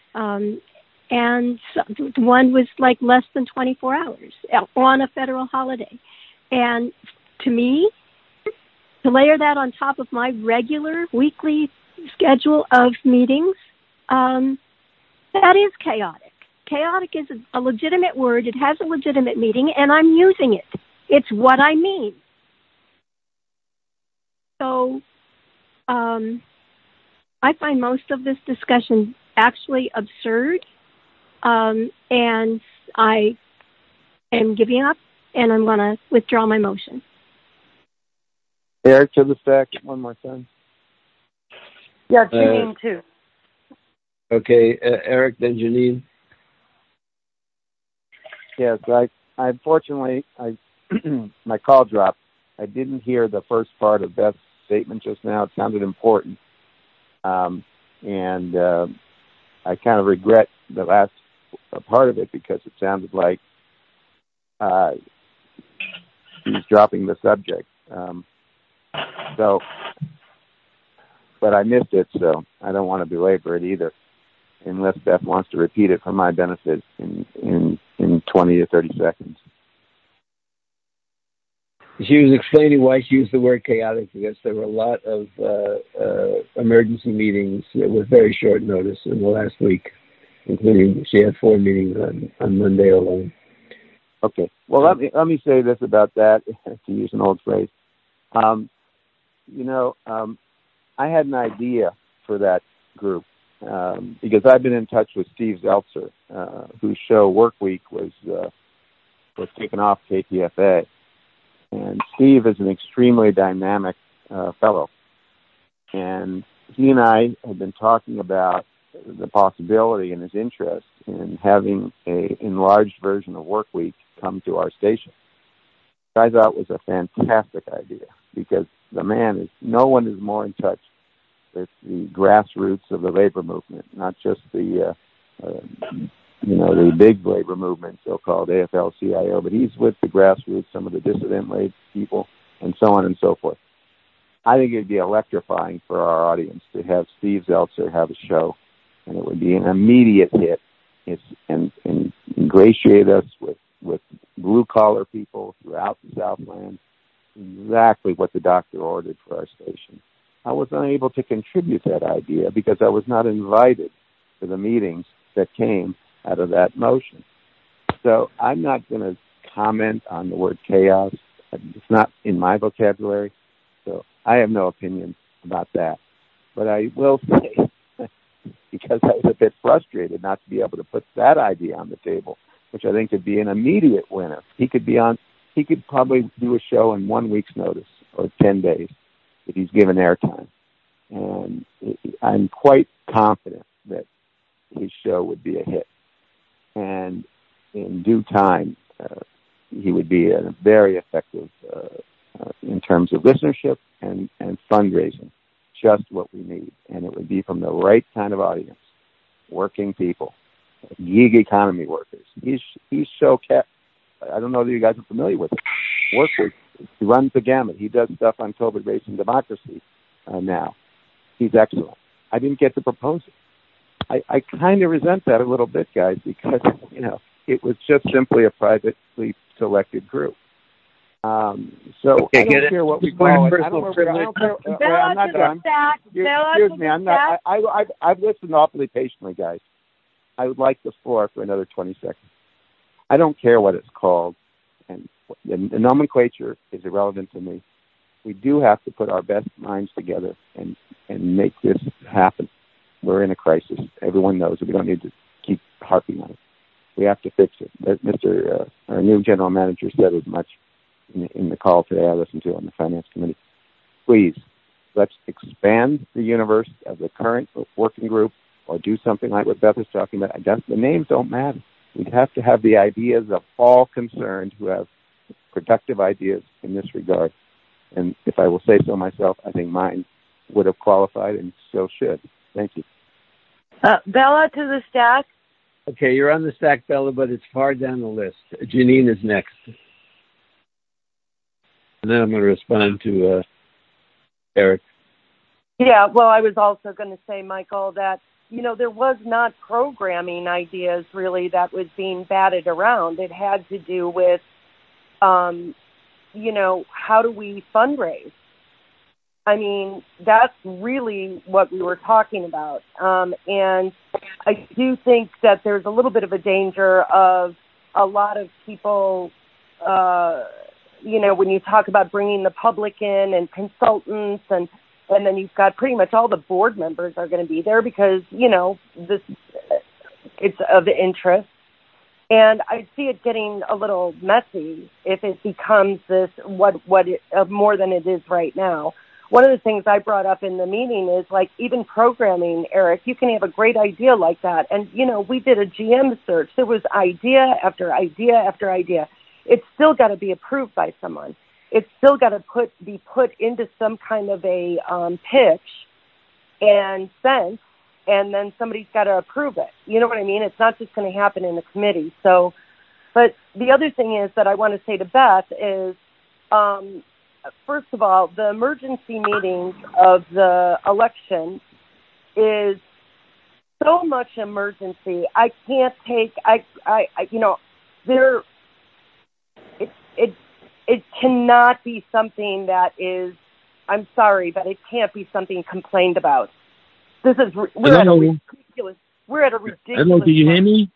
And one was like less than 24 hours on a federal holiday. And to me, to layer that on top of my regular weekly schedule of meetings, that is chaotic. Chaotic is a legitimate word. It has a legitimate meaning, and I'm using it. It's what I mean. So I find most of this discussion actually absurd, and I am giving up, and I'm going to withdraw my motion. Eric to the stack one more time. Yeah, Janine too. Okay, Eric, then Janine. Yes, I unfortunately, my call dropped. I didn't hear the first part of Beth's statement just now. It sounded important. And I kind of regret the last part of it because it sounded like he's dropping the subject. But I missed it, so I don't want to belabor it either, unless Beth wants to repeat it for my benefit in 20 to 30 seconds. She was explaining why she used the word chaotic because there were a lot of emergency meetings with very short notice in the last week, including she had 4 meetings on Monday alone. Okay. Well, let me say this about that, to use an old phrase. I had an idea for that group because I've been in touch with Steve Zeltzer, whose show Workweek was taken off KPFA. And Steve is an extremely dynamic fellow. And he and I have been talking about the possibility and his interest in having an enlarged version of Workweek come to our station. Which I thought was a fantastic idea because no one is more in touch with the grassroots of the labor movement, not just the big labor movement, so-called AFL-CIO, but he's with the grassroots, some of the dissident labor people, and so on and so forth. I think it'd be electrifying for our audience to have Steve Zeltzer have a show, and it would be an immediate hit and ingratiate us with blue-collar people throughout the Southland, exactly what the doctor ordered for our station. I was unable to contribute that idea because I was not invited to the meetings that came out of that motion. So I'm not going to comment on the word chaos. It's not in my vocabulary, so I have no opinion about that. But I will say, because I was a bit frustrated not to be able to put that idea on the table, which I think could be an immediate winner. He could probably do a show in 1 week's notice or 10 days if he's given airtime. And I'm quite confident that his show would be a hit. And in due time, he would be very effective in terms of listenership and fundraising, just what we need. And it would be from the right kind of audience, working people, gig economy workers. His show, I don't know that you guys are familiar with it, Workweek. He runs the gamut. He does stuff on COVID, race, and democracy now. He's excellent. I didn't get to propose it. I kind of resent that a little bit, guys, because, it was just simply a privately selected group. So I don't care what we call it. I don't care. I'm not done. Excuse me. I'm not. I've listened awfully patiently, guys. I would like the floor for another 20 seconds. I don't care what it's called, and the nomenclature is irrelevant to me. We do have to put our best minds together and make this happen. We're in a crisis. Everyone knows it. We don't need to keep harping on it. We have to fix it. Our new general manager said as much in the call today I listened to on the Finance Committee. Please, let's expand the universe of the current working group or do something like what Beth is talking about. The names don't matter. We have to have the ideas of all concerned who have productive ideas in this regard. And if I will say so myself, I think mine would have qualified and still should. Thank you. Bella to the stack. Okay, you're on the stack, Bella, but it's far down the list. Janine is next. And then I'm going to respond to Eric. Yeah, well, I was also going to say, Michael, that, there was not programming ideas really that was being batted around. It had to do with, how do we fundraise? I mean, that's really what we were talking about. And I do think that there's a little bit of a danger of a lot of people, when you talk about bringing the public in and consultants and then you've got pretty much all the board members are going to be there because, it's of interest. And I see it getting a little messy if it becomes this more than it is right now. One of the things I brought up in the meeting is like even programming, Eric, you can have a great idea like that. And, we did a GM search. There was idea after idea after idea. It's still got to be approved by someone. It's still got to be put into some kind of a pitch and sent, and then somebody's got to approve it. You know what I mean? It's not just going to happen in a committee. So, but the other thing is that I want to say to Beth is, first of all, the emergency meetings of the election is so much emergency. I can't take, it cannot be something that is, I'm sorry, but it can't be something complained about. We're at a ridiculous. Hello, do you hear me?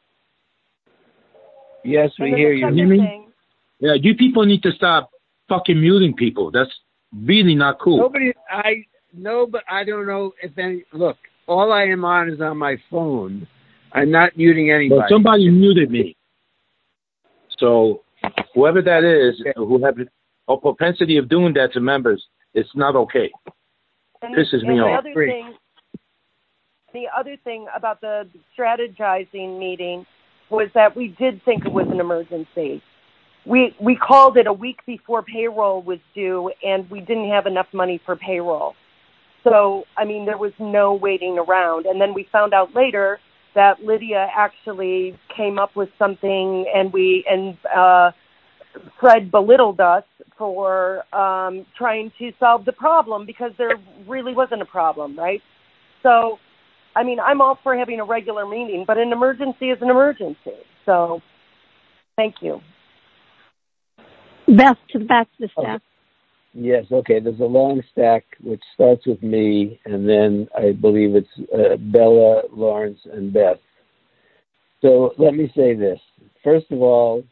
Yes, we hear you. Hear me? Yeah, you people need to stop fucking muting people. That's really not cool. But I don't know if any. Look, all I am on is on my phone. I'm not muting anybody. Well, somebody muted me. So whoever that is, who have a propensity of doing that to members, it's not okay. Pisses me off. The other thing about the strategizing meeting was that we did think it was an emergency. We called it a week before payroll was due, and we didn't have enough money for payroll. So, I mean, there was no waiting around. And then we found out later that Lydia actually came up with something, and Fred belittled us for trying to solve the problem because there really wasn't a problem, right? So, I mean, I'm all for having a regular meeting, but an emergency is an emergency. So, thank you. Beth, to the back of the stack. Yes, okay. There's a long stack which starts with me, and then I believe it's Bella, Lawrence, and Beth. So let me say this. First of all,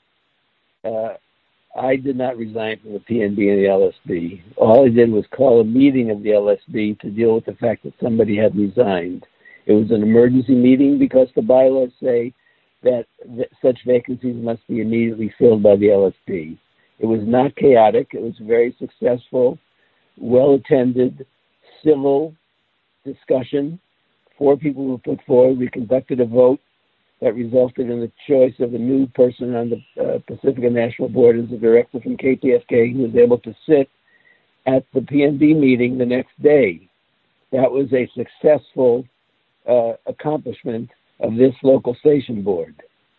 I did not resign from the PNB and the LSB. All I did was call a meeting of the LSB to deal with the fact that somebody had resigned. It was an emergency meeting because the bylaws say that such vacancies must be immediately filled by the LSB. It was not chaotic. It was very successful, well-attended, civil discussion. 4 people were put forward. We conducted a vote that resulted in the choice of a new person on the Pacifica National Board as a director from KPFK who was able to sit at the PNB meeting the next day. That was a successful accomplishment of this local station board.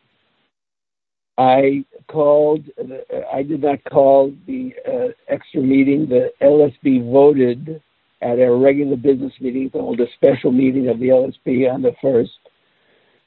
I did not call the extra meeting. The LSB voted at our regular business meeting to hold a special meeting of the LSB on the 1st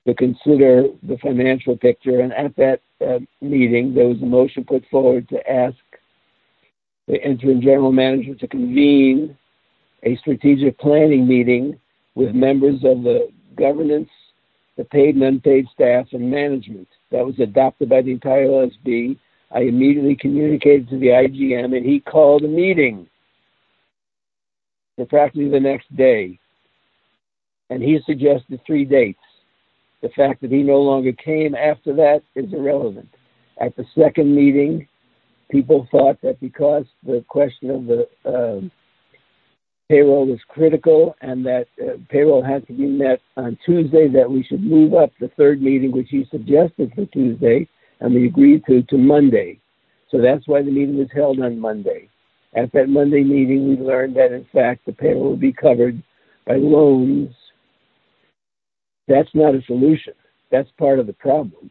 to consider the financial picture. And at that meeting, there was a motion put forward to ask the interim general manager to convene a strategic planning meeting with members of the governance, the paid and unpaid staff, and management. That was adopted by the entire LSB. I immediately communicated to the IGM, and he called a meeting for practically the next day. And he suggested 3 dates. The fact that he no longer came after that is irrelevant. At the second meeting, people thought that because the question of the payroll was critical and that payroll had to be met on Tuesday, that we should move up the third meeting, which he suggested for Tuesday, and we agreed to Monday. So that's why the meeting was held on Monday. At that Monday meeting, we learned that, in fact, the payroll will be covered by loans. That's not a solution. That's part of the problem.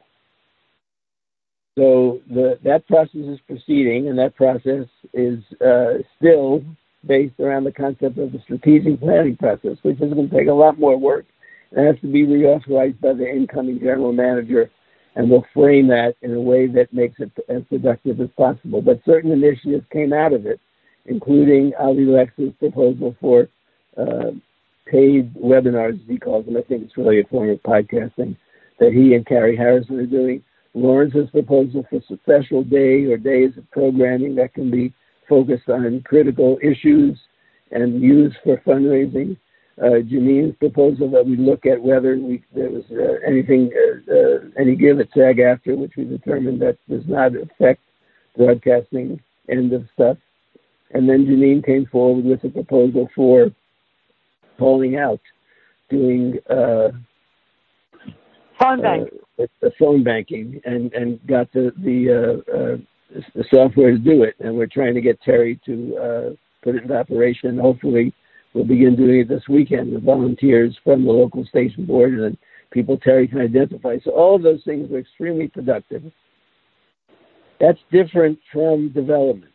So that process is proceeding, and that process is still based around the concept of the strategic planning process, which is going to take a lot more work. It has to be reauthorized by the incoming general manager, and we'll frame that in a way that makes it as productive as possible. But certain initiatives came out of it, including Ali Lex's proposal for paid webinars, as he calls them. I think it's really a form of podcasting that he and Carrie Harrison are doing. Lawrence's proposal for a special day or days of programming that can be focused on critical issues and used for fundraising. Janine's proposal that we look at whether there was any give at SAG-AFTRA, which we determined that does not affect broadcasting end of stuff. And then Janine came forward with a proposal for calling out, doing phone banking, and got the software to do it. And we're trying to get Terry to put it into operation. Hopefully, we'll begin doing it this weekend with volunteers from the local station board and people Terry can identify. So all of those things are extremely productive. That's different from development.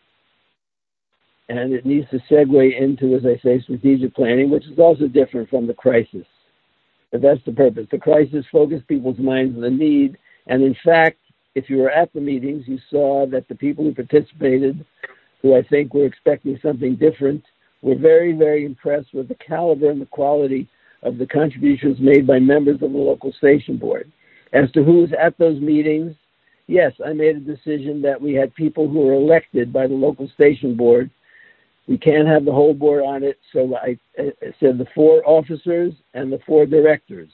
And it needs to segue into, as I say, strategic planning, which is also different from the crisis. But that's the purpose. The crisis focused people's minds on the need. And in fact, if you were at the meetings, you saw that the people who participated, who I think were expecting something different, were very, very impressed with the caliber and the quality of the contributions made by members of the local station board. As to who was at those meetings, yes, I made a decision that we had people who were elected by the local station board. We can't have the whole board on it, so I said the 4 officers and the 4 directors.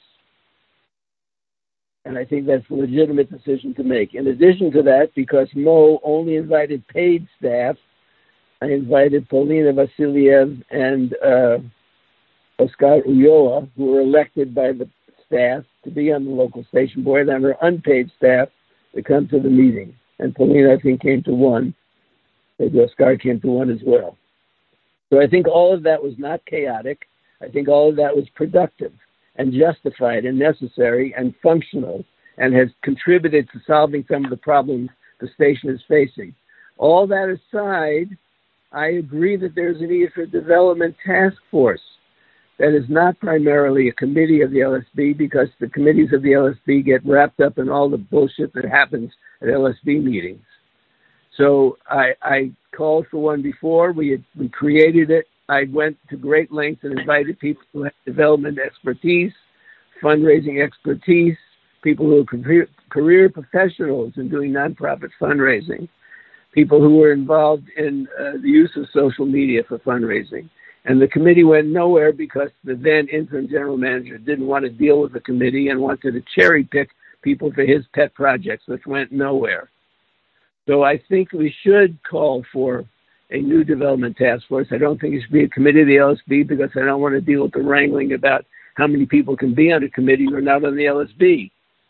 And I think that's a legitimate decision to make. In addition to that, because Mo only invited paid staff, I invited Paulina Vasiliev and Oscar Ulloa, who were elected by the staff to be on the local station board, and her unpaid staff to come to the meeting. And Paulina, I think, came to one. Maybe Oscar came to one as well. So I think all of that was not chaotic. I think all of that was productive and justified and necessary and functional and has contributed to solving some of the problems the station is facing. All that aside, I agree that there's a need for a development task force that is not primarily a committee of the LSB, because the committees of the LSB get wrapped up in all the bullshit that happens at LSB meetings. So I called for one before. We created it. I went to great lengths and invited people who have development expertise, fundraising expertise, people who are career professionals in doing nonprofit fundraising, people who were involved in the use of social media for fundraising. And the committee went nowhere because the then interim general manager didn't want to deal with the committee and wanted to cherry pick people for his pet projects, which went nowhere. So I think we should call for a new development task force. I don't think it should be a committee of the LSB, because I don't want to deal with the wrangling about how many people can be on a committee or not on the LSB.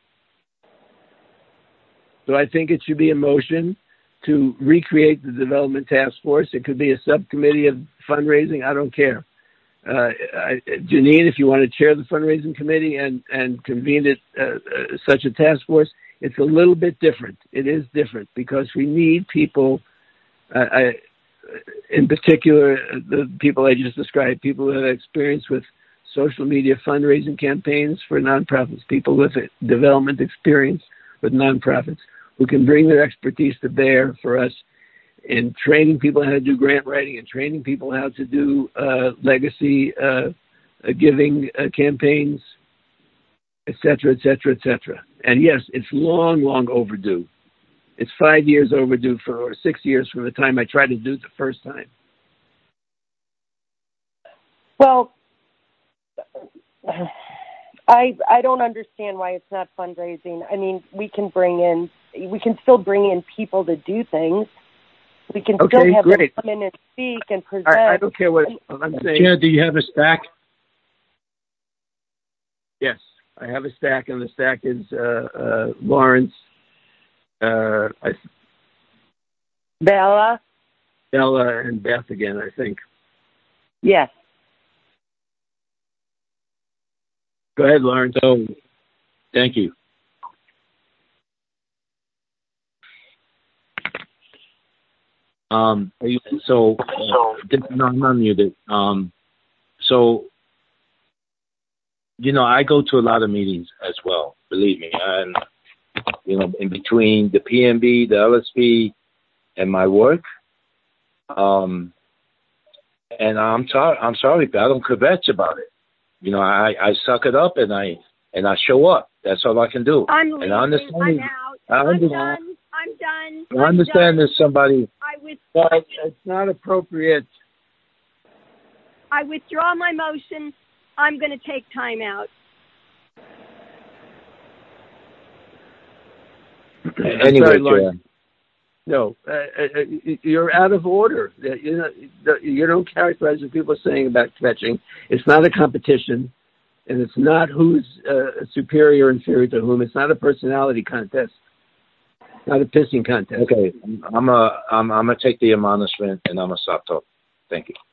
So I think it should be a motion to recreate the development task force. It could be a subcommittee of fundraising. I don't care. Janine, if you want to chair the fundraising committee and convene it, such a task force, it's a little bit different. It is different because we need people, in particular, the people I just described, people who have experience with social media fundraising campaigns for nonprofits, people with development experience with nonprofits who can bring their expertise to bear for us in training people how to do grant writing and training people how to do legacy giving campaigns, et cetera, et cetera, et cetera. And yes, it's long, long overdue. It's 5 years overdue or 6 years from the time I tried to do it the first time. Well, I don't understand why it's not fundraising. I mean, we can still bring in people to do things. We can still have them come in and speak and present. I don't care what I'm saying. Chair, do you have a stack? Yes, I have a stack, and the stack is Lawrence, Bella, and Beth again, I think. Yes. Go ahead, Lawrence. So, thank you. No, I'm not muted. So, I go to a lot of meetings as well, believe me. And, in between the PMB, the LSP, and my work, and I'm sorry, but I don't kvetch about it. I suck it up and I show up. That's all I can do. I'm leaving. And I understand. I'm out. I'm done. I understand there's somebody. But it's not appropriate. I withdraw my motion. I'm going to take time out. Anyway, sorry, no, you're out of order. You don't characterize what people are saying about fetching. It's not a competition, and it's not who's superior or inferior to whom. It's not a personality contest. Not a pissing contest. Okay, I'm gonna take the admonishment and I'm gonna stop talking. Thank you.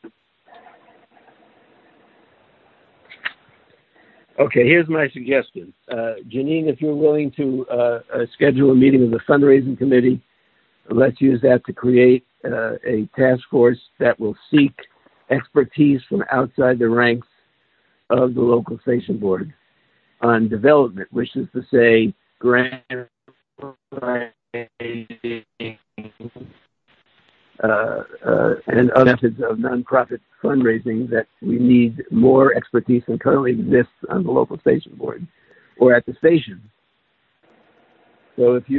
Okay, here's my suggestion. Janine, if you're willing to schedule a meeting of the fundraising committee, let's use that to create a task force that will seek expertise from outside the ranks of the local station board on development, which is to say grant and other methods of nonprofit fundraising that we need more expertise than currently exists on the local station board or at the station. So if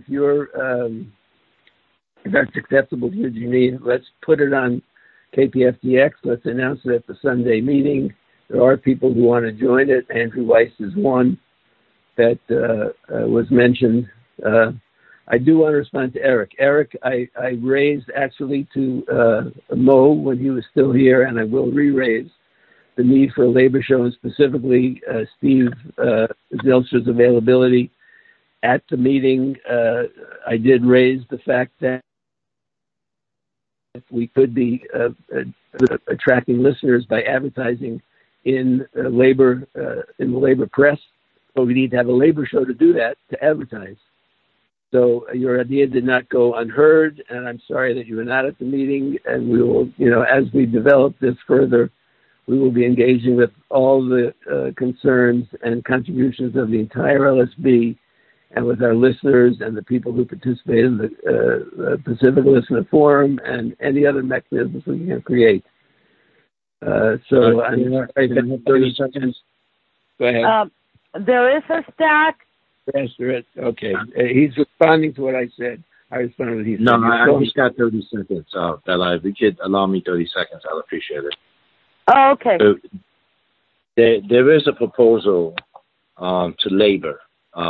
that's acceptable to you, Janine, let's put it on KPFDX. Let's announce it at the Sunday meeting. There are people who want to join it. Andrew Weiss is one that was mentioned. I do want to respond to Eric. Eric, I raised actually to Mo when he was still here, and I will re-raise the need for a labor show, and specifically Steve Zilcher's availability. At the meeting, I did raise the fact that we could be attracting listeners by advertising in the labor press, but we need to have a labor show to do that, to advertise. So your idea did not go unheard, and I'm sorry that you were not at the meeting. And we will, as we develop this further, we will be engaging with all the concerns and contributions of the entire LSB, and with our listeners and the people who participate in the Pacific Listener Forum and any other mechanisms we can create. I'm sorry, 30 seconds. Go ahead. There is a stack. Yes, there is. Okay. He's responding to what I said. I responded to what he said. No, I just got 30 seconds, Bella. If you could allow me 30 seconds, I'll appreciate it. Oh, okay. So, there is a proposal to labor.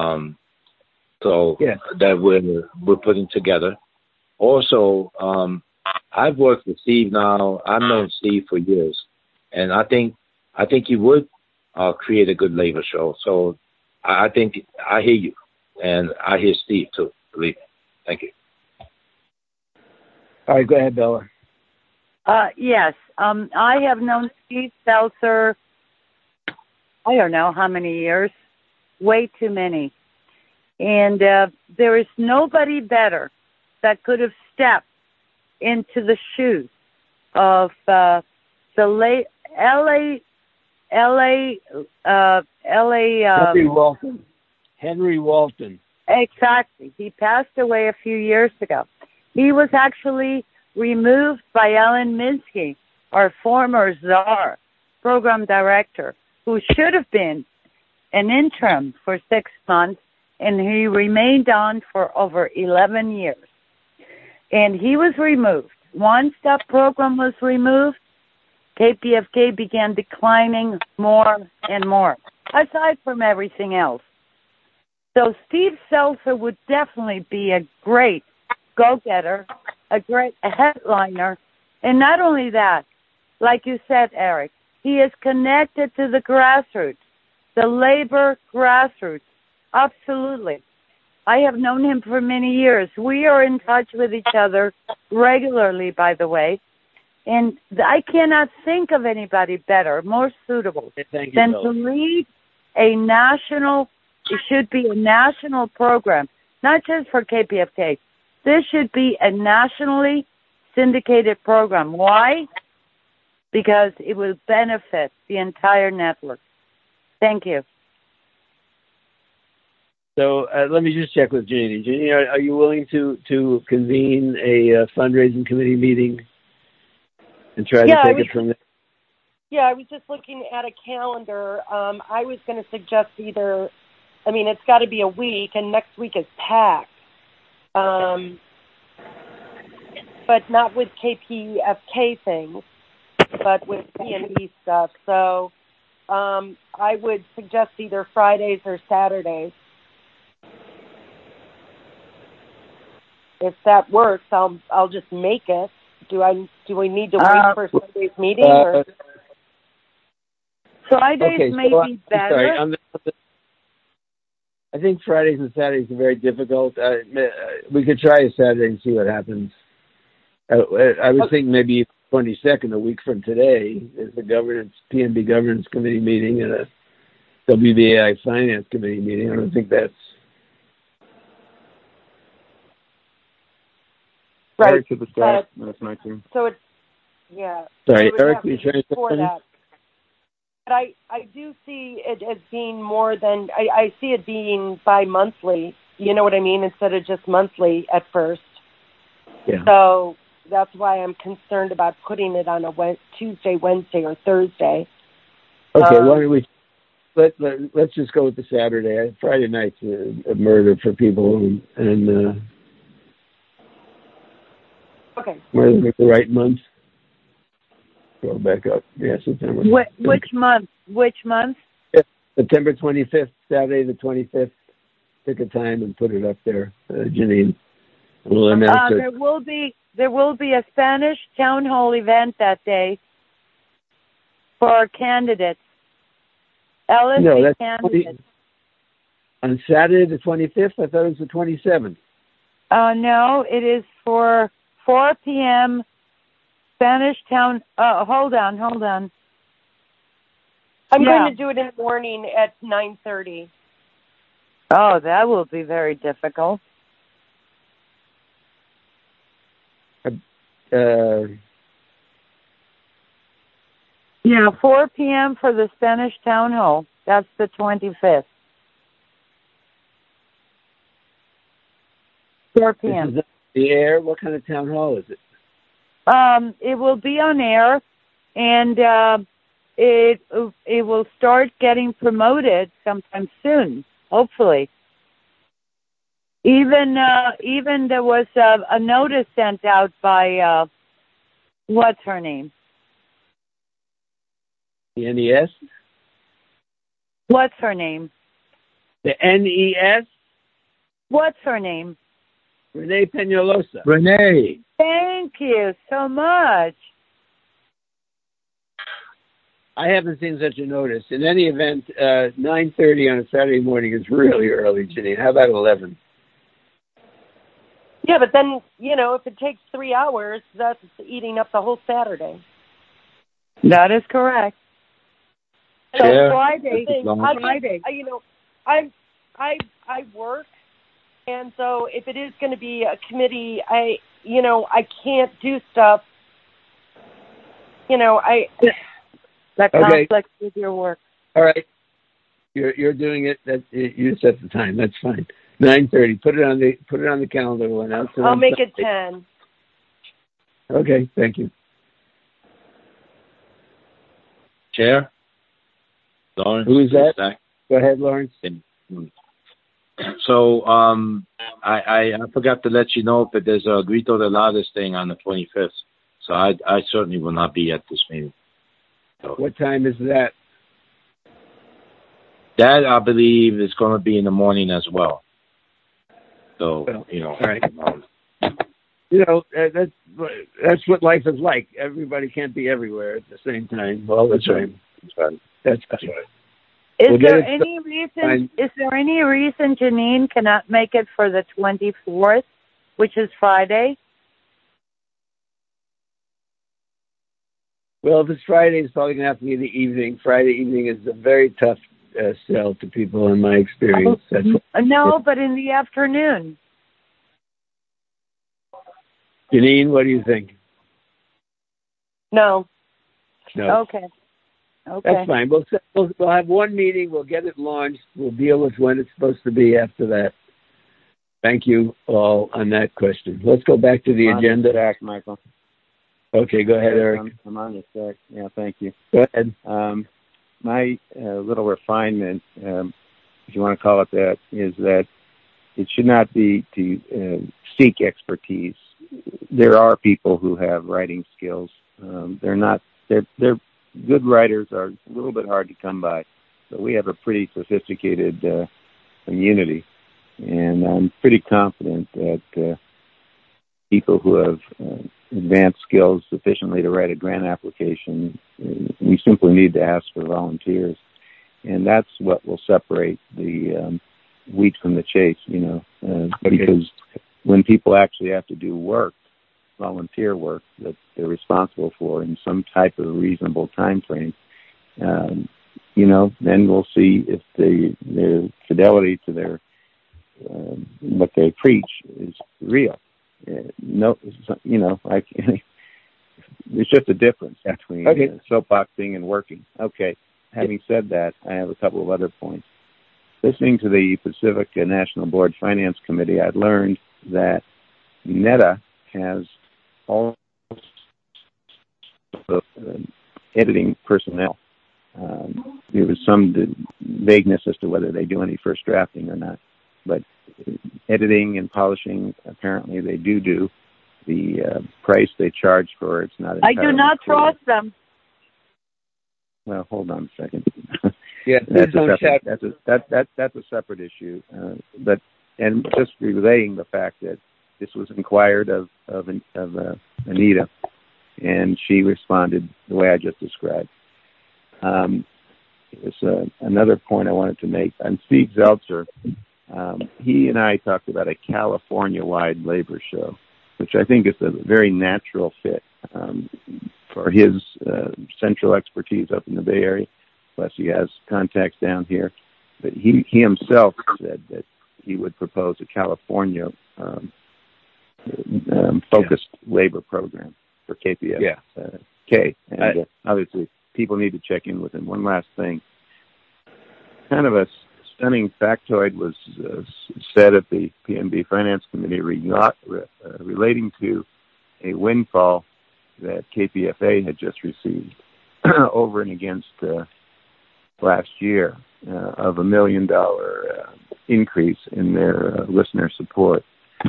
That we're putting together. Also, I've worked with Steve now. I've known Steve for years, and I think he would create a good labor show. So I think I hear you, and I hear Steve too. Believe me. Thank you. All right, go ahead, Bella. Yes, I have known Steve Seltzer. I don't know how many years. Way too many. And there is nobody better that could have stepped into the shoes of the LA Henry Walton. Exactly. He passed away a few years ago. He was actually removed by Ellen Minsky, our former czar, program director, who should have been an interim for 6 months, and he remained on for over 11 years. And he was removed. Once that program was removed, KPFK began declining more and more, aside from everything else. So Steve Seltzer would definitely be a great go-getter, a great headliner. And not only that, like you said, Eric, he is connected to the grassroots, the labor grassroots. Absolutely. I have known him for many years. We are in touch with each other regularly, by the way. And I cannot think of anybody better, more suitable than to lead a national, it should be a national program, not just for KPFK. This should be a nationally syndicated program. Why? Because it will benefit the entire network. Thank you. So let me just check with Jeannie. Jeannie, are you willing to convene a fundraising committee meeting and try to take it from there? Yeah, I was just looking at a calendar. I was going to suggest it's got to be a week, and next week is packed. But not with KPFK things, but with P&E stuff. So I would suggest either Fridays or Saturdays. If that works, I'll just make it. Do we need to wait for Sunday's meeting? Or? Fridays may be better. Sorry, I think Fridays and Saturdays are very difficult. We could try a Saturday and see what happens. I would think maybe 22nd, a week from today, is the PNB Governance Committee meeting and a WBAI Finance Committee meeting. I don't think that's right. Eric to the staff. That's my turn. So it's, yeah. Sorry, Eric, you trying to say that. But I do see it as being more than, I see it being bi-monthly, you know what I mean, instead of just monthly at first. Yeah. So that's why I'm concerned about putting it on a Tuesday, Wednesday, or Thursday. Okay, why don't we, let's just go with the Saturday. Friday night's a murder for people, and okay. Where's the right month? Go back up. Yeah, September. Which month? Which month? Yeah, September 25th, Saturday the 25th. Pick a time and put it up there, Janine. We'll announce it. There will be a Spanish town hall event that day for our candidates. LSD candidates. On Saturday the 25th? I thought it was the 27th. No, it is for 4 p.m. Spanish town. Hold on. I'm going to do it in the morning at 9:30. Oh, that will be very difficult. 4 p.m. for the Spanish town hall. That's the 25th. 4 p.m. Is it the air? What kind of town hall is it? It will be on air, and it will start getting promoted sometime soon, hopefully. Even there was a notice sent out by what's her name? The NES? What's her name? The NES? What's her name? Renee Peñalosa. Renee. Thank you so much. I haven't seen such a notice. In any event, 9:30 on a Saturday morning is really early, Janine. How about 11? Yeah, but then, if it takes 3 hours, that's eating up the whole Saturday. That is correct. So yeah. Friday. I work, and so if it is going to be a committee, I can't do stuff. that conflicts with your work. All right. You're doing it. That you set the time. That's fine. 9:30. Put it on the calendar. We'll announce it. I'll make it 10. Okay. Thank you. Chair? Lawrence? Who is that? Go ahead, Lawrence. So I forgot to let you know that there's a Grito de Lares thing on the 25th. So I certainly will not be at this meeting. So, what time is that? That, I believe, is going to be in the morning as well. So, all right. That's what life is like. Everybody can't be everywhere at the same time all the time. That's right. Is there any reason Janine cannot make it for the 24th, which is Friday? Well, if it's Friday, it's probably going to have to be the evening. Friday evening is a very tough sell to people in my experience. But in the afternoon. Janine, what do you think? No. Okay. That's fine. We'll have one meeting. We'll get it launched. We'll deal with when it's supposed to be after that. Thank you all on that question. Let's go back to the agenda. Back, Michael. Okay, go ahead, Eric. I'm on the stack. Yeah, thank you. Go ahead. My little refinement, if you want to call it that, is that it should not be to seek expertise. There are people who have writing skills. They're good writers are a little bit hard to come by, but we have a pretty sophisticated community, and I'm pretty confident that people who have advanced skills sufficiently to write a grant application, we simply need to ask for volunteers, and that's what will separate the wheat from the chaff, because when people actually have to do work, volunteer work that they're responsible for in some type of reasonable time frame, then we'll see if their fidelity to their what they preach is real. There's just a difference between soapboxing and working. Okay. Having said that, I have a couple of other points. Listening to the Pacific National Board Finance Committee, I learned that NETA has all editing personnel. There was some vagueness as to whether they do any first drafting or not, but editing and polishing, apparently they do. The price they charge for it's not entirely I do not trust them. Well, hold on a second. Yeah, that's a separate issue. And just relaying the fact that this was inquired of Anita, and she responded the way I just described. There's another point I wanted to make. On Steve Zeltzer, he and I talked about a California-wide labor show, which I think is a very natural fit for his central expertise up in the Bay Area. Plus, he has contacts down here. But he himself said that he would propose a California focused labor program for KPFK. And obviously, people need to check in with him. One last thing. Kind of a stunning factoid was said at the PNB Finance Committee relating to a windfall that KPFA had just received over and against last year of $1 million increase in their listener support.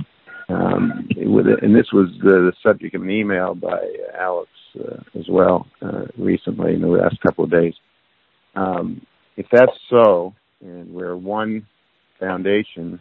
And this was the subject of an email by Alex as well recently in the last couple of days. If that's so, and we're one foundation,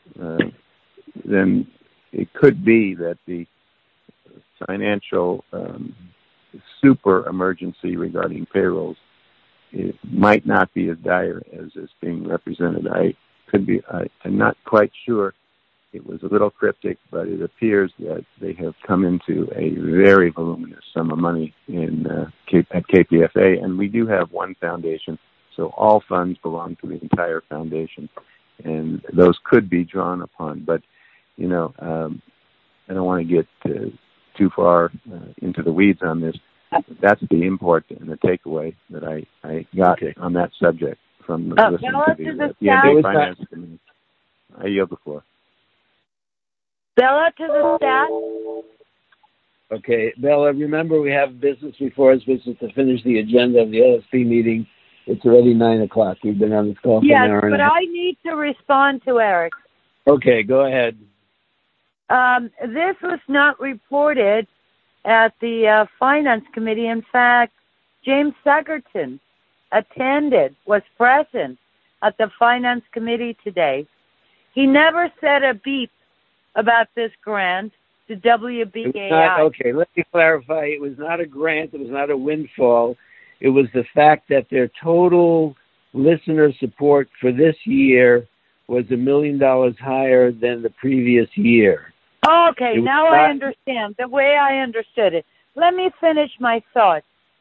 then it could be that the financial super emergency regarding payrolls, it might not be as dire as is being represented. I'm not quite sure. It was a little cryptic, but it appears that they have come into a very voluminous sum of money at KPFA, and we do have one foundation, so all funds belong to the entire foundation, and those could be drawn upon. But, I don't want to get too far into the weeds on this. That's the import and the takeaway that I got on that subject from listening to the PNB Finance Committee. I yield the floor. Bella to the staff. Okay, Bella, remember we have business before us, which is to finish the agenda of the LSP meeting. It's already 9 o'clock. We've been on this call for an hour and a half. Yes, but I need to respond to Eric. Okay, go ahead. This was not reported at the Finance Committee. In fact, James Sagerton was present at the Finance Committee today. He never said a beep about this grant to WBAI. Okay, let me clarify. It was not a grant. It was not a windfall. It was the fact that their total listener support for this year was $1 million higher than the previous year. Okay, now I understand the way I understood it. Let me finish my thought.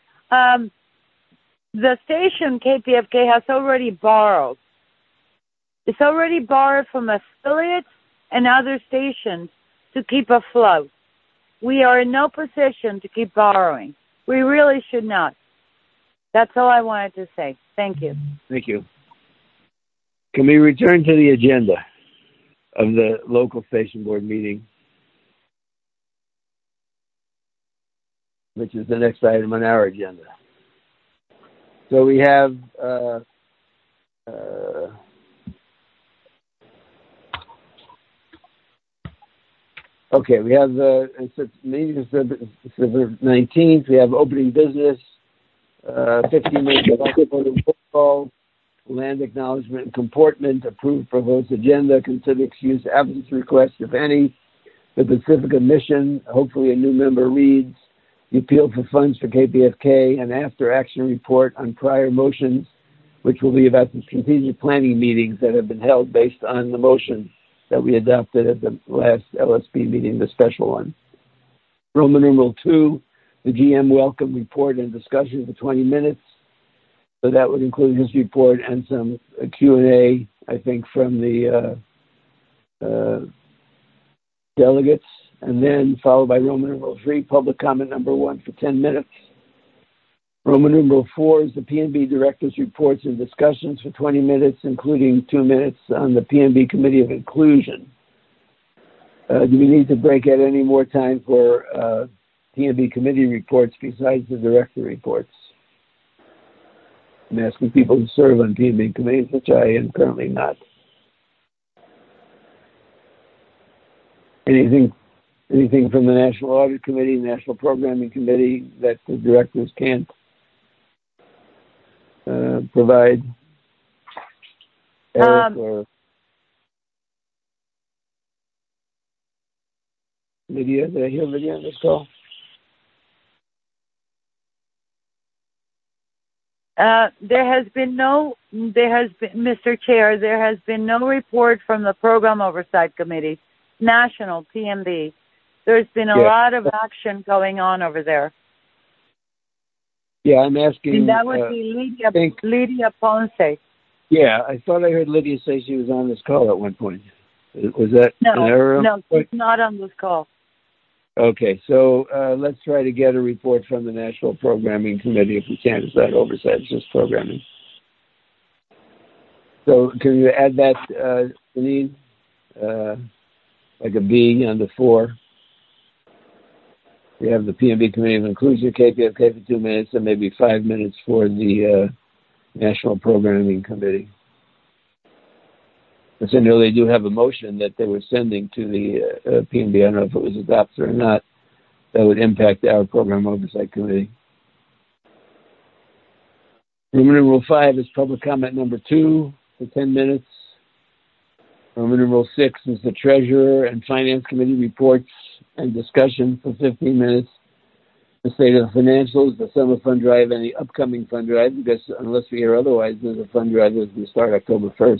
The station, KPFK, has already borrowed. It's already borrowed from affiliates and other stations to keep afloat. We are in no position to keep borrowing. We really should not. That's all I wanted to say. Thank you. Thank you. Can we return to the agenda of the local station board meeting, which is the next item on our agenda? So we have we have the meeting is the 19th. We have opening business, 15 minutes of call, land acknowledgement and comportment, approved proposed agenda, consider excuse absence request, if any, the Pacifica mission, hopefully a new member reads, the appeal for funds for KPFK, and after action report on prior motions, which will be about the strategic planning meetings that have been held based on the motion that we adopted at the last LSP meeting, the special one. Roman numeral 2, the GM welcome report and discussion for 20 minutes. So that would include his report and some Q&A, I think, from the delegates, and then followed by Roman numeral 3, public comment number 1 for 10 minutes. Roman numeral 4 is the PNB director's reports and discussions for 20 minutes, including 2 minutes on the PNB Committee of Inclusion. Do we need to break out any more time for PNB committee reports besides the director reports? I'm asking people to serve on PNB committees, which I am currently not. Anything from the National Audit Committee, National Programming Committee that the directors can't provide? Eric or Lydia? Did I hear Lydia on this call? Mr. Chair, there has been no report from the Program Oversight Committee, National PMB. There's been a lot of action going on over there. Yeah, I'm asking. And that would be Lydia Ponce. Yeah, I thought I heard Lydia say she was on this call at one point. Was that an error? No, she's not on this call. Okay, so let's try to get a report from the National Programming Committee if we can. It's not oversight, it's just programming. So can you add that, Janine? Like a B on the 4. We have the PNB Committee of Inclusion, KPFK for 2 minutes, and maybe 5 minutes for the National Programming Committee. So I know they do have a motion that they were sending to the PNB. I don't know if it was adopted or not. That would impact our Program Oversight Committee. Roman numeral 5 is public comment number 2 for 10 minutes. Roman numeral 6 is the Treasurer and Finance Committee reports and discussion for 15 minutes. The state of the financials, the summer fund drive, and the upcoming fund drive, because unless we hear otherwise, there's a fund drive that's going to start October 1st.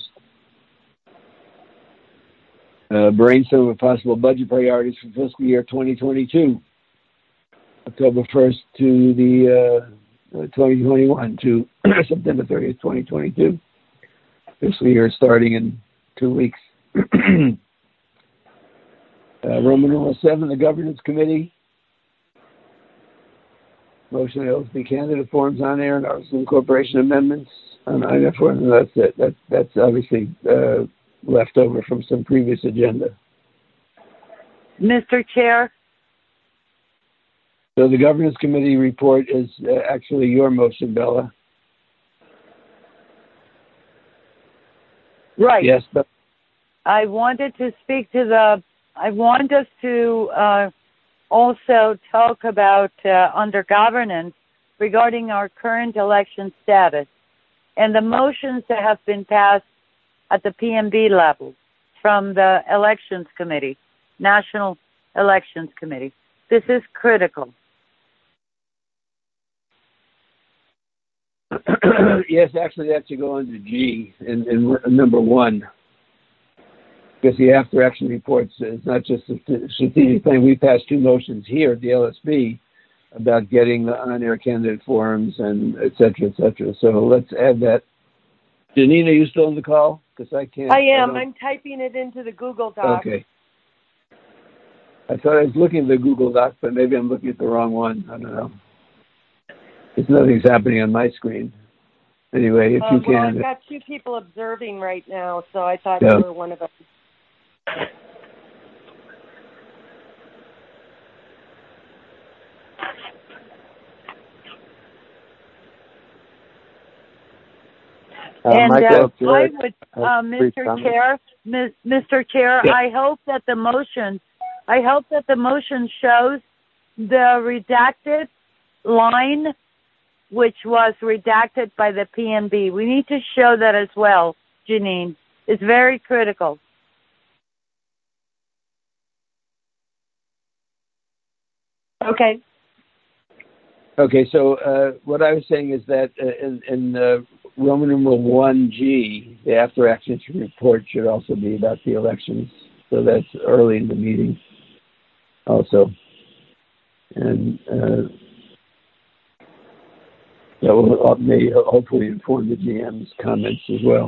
Brainstorm of possible budget priorities for fiscal year 2022, October 1st to the 2021 to September 30th, 2022. Fiscal year starting in 2 weeks. Roman numeral 7, the Governance Committee. Motion to be candidate forms on there and articles of incorporation amendments on INF forms, and that's it. That's obviously left over from some previous agenda. Mr. Chair? So the governance committee report is actually your motion, Bella. Right. Yes, but I wanted to speak to I want us to also talk about under governance regarding our current election status and the motions that have been passed at the PMB level from the Elections Committee, National Elections Committee. This is critical. Yes, actually that should go under G in number 1. Because the after action reports is not just a strategic plan. We passed 2 motions here at the LSB about getting the on-air candidate forums and et cetera, et cetera. So let's add that. Janine, are you still on the call? Because I can't. I am. I'm typing it into the Google Doc. Okay. I thought I was looking at the Google Doc, but maybe I'm looking at the wrong one. I don't know. There's nothing's happening on my screen. Anyway, if you can. I've got 2 people observing right now, so I thought you were one of them. And Michael, I would, Mr. Chair, Mr. Chair, yeah. I hope that the motion shows the redacted line, which was redacted by the PMB. We need to show that as well, Janine. It's very critical. Okay. Okay, so what I was saying is that in Roman numeral 1G, the after action report should also be about the elections. So that's early in the meeting also. And that will may hopefully inform the GM's comments as well.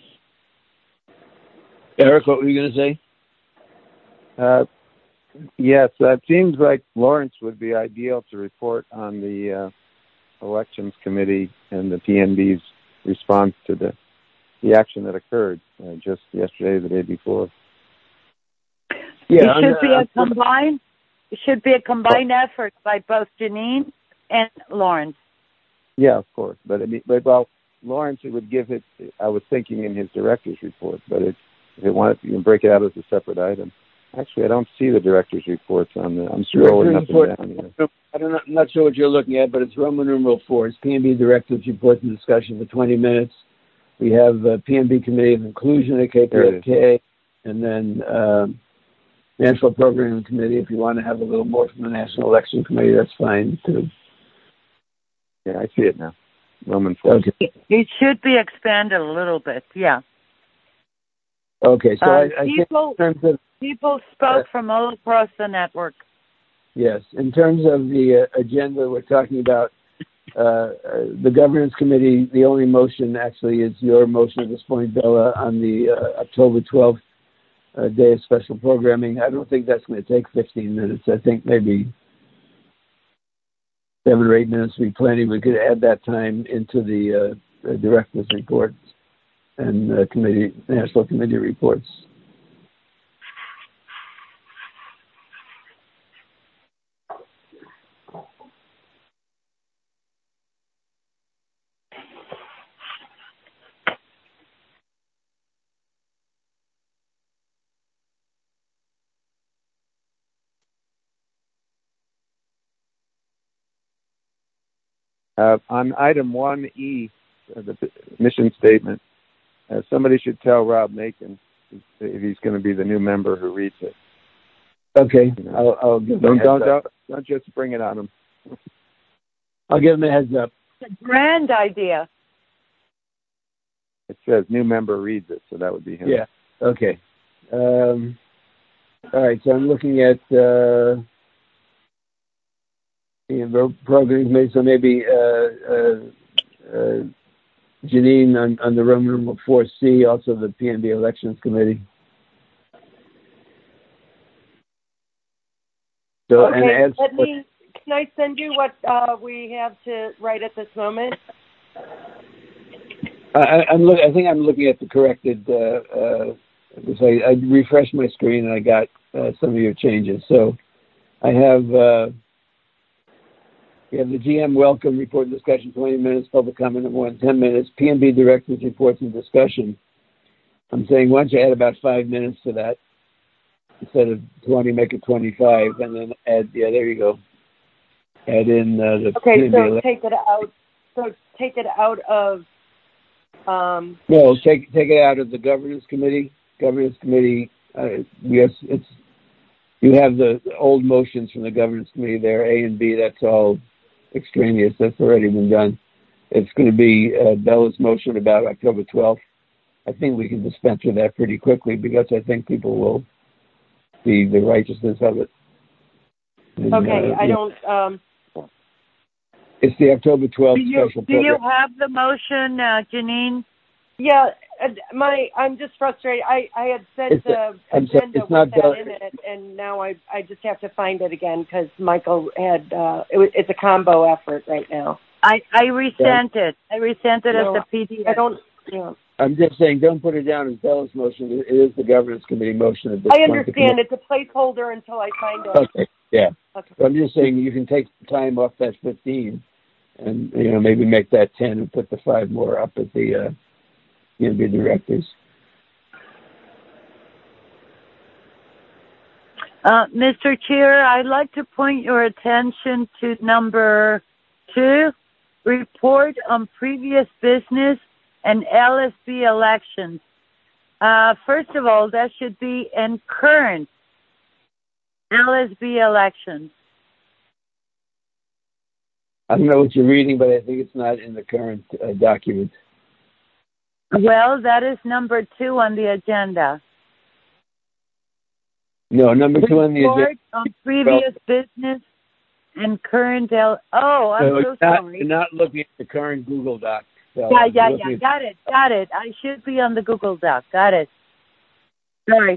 Eric, what were you going to say? Yes, it seems like Lawrence would be ideal to report on the Elections Committee and the PNB's response to the action that occurred just yesterday, the day before. Yeah, It should be a combined effort by both Janine and Lawrence. Yeah, of course, but Lawrence, it would give it. I was thinking in his director's report, but if it wanted, you can break it out as a separate item. Actually, I don't see the director's reports on the. I'm scrolling up and down here. I'm not sure what you're looking at, but it's Roman numeral 4. It's PNB director's report and discussion for 20 minutes. We have PNB Committee of Inclusion at KPFK, and then National Programming Committee. If you want to have a little more from the National Election Committee, that's fine too. Yeah, I see it now. Roman 4. Okay. It should be expanded a little bit. Yeah. Okay, so I think in terms of people spoke from all across the network. Yes. In terms of the agenda, we're talking about the governance committee. The only motion actually is your motion at this point, Bella, on the October 12th day of special programming. I don't think that's going to take 15 minutes. I think maybe 7 or 8 minutes would be plenty. We could add that time into the director's reports and national committee reports. On item 1E, the mission statement, somebody should tell Rob Macon if he's going to be the new member who reads it. Okay, I'll give him don't just spring it on him. I'll give him a heads up. It's a grand idea. It says new member reads it, so that would be him. Yeah. Okay. All right. So I'm looking at program committee. So maybe Janine on the Roman numeral 4C, also the PNB Elections Committee. So okay, can I send you what we have to write at this moment? I think I'm looking at the corrected. Because I refreshed my screen and I got some of your changes. So I have we have the GM welcome report and discussion 20 minutes, public comment of 10 minutes, PMB directors reports and discussion. I'm saying why don't you add about 5 minutes to that instead of 20, make it 25, and then add. Yeah, there you go. Add in the. Okay, so take it out. So take it out of. No, take it out of the governance committee. Governance committee. Yes, it's. You have the old motions from the governance committee there, A and B. That's all extraneous. That's already been done. It's going to be Bella's motion about October 12th. I think we can dispense with that pretty quickly because I think people will see the righteousness of it. And, okay, I don't. It's the October 12th special program. Do you have the motion, Janine? Yeah, I'm just frustrated. I had sent the agenda with that in it, and now I just have to find it again because Michael had it's a combo effort right now. I resent it. I resent it as a PDF. I don't. Yeah. I'm just saying, don't put it down as Bella's motion. It is the governance committee motion at this point. I understand. It's a placeholder until I find it. Okay. Yeah. Okay. So I'm just saying you can take time off that 15, and maybe make that 10 and put the 5 more up at the PMB directors. Mr. Chair, I'd like to point your attention to number 2, report on previous business and LSB elections. First of all, that should be in current LSB elections. I don't know what you're reading, but I think it's not in the current document. Well, that is number 2 on the agenda. No, number 2 on the agenda. Report on previous business and current I'm so sorry. You're not looking at the current Google Doc. So yeah. Got it. I should be on the Google Doc. Got it. Sorry.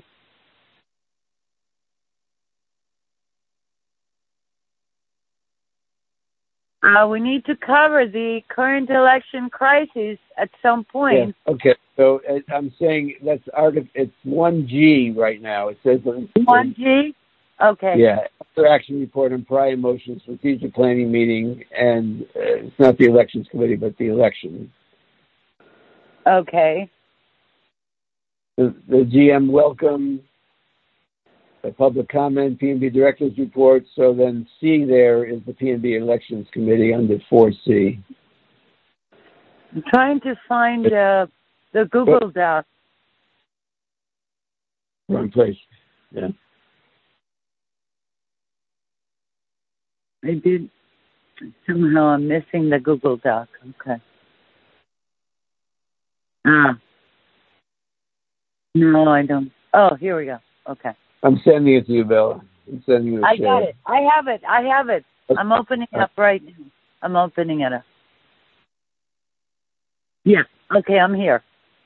We need to cover the current election crisis at some point. Yeah. Okay, so I'm saying it's 1G right now. It says 1G? Okay. Yeah, after action report on prior motion, strategic planning meeting, and it's not the elections committee, but the election. Okay. The GM welcome, the public comment, PMB director's report. So then C there is the PMB elections committee under 4C. I'm trying to find the Google Doc. Wrong place. Yeah. I did. Somehow I'm missing the Google Doc. Okay. No, I don't. Oh, here we go. Okay. I'm sending it to you, Bella. I'm sending you I got it. I have it. I'm opening it up right now. I'm opening it up. Yeah. Okay, I'm here.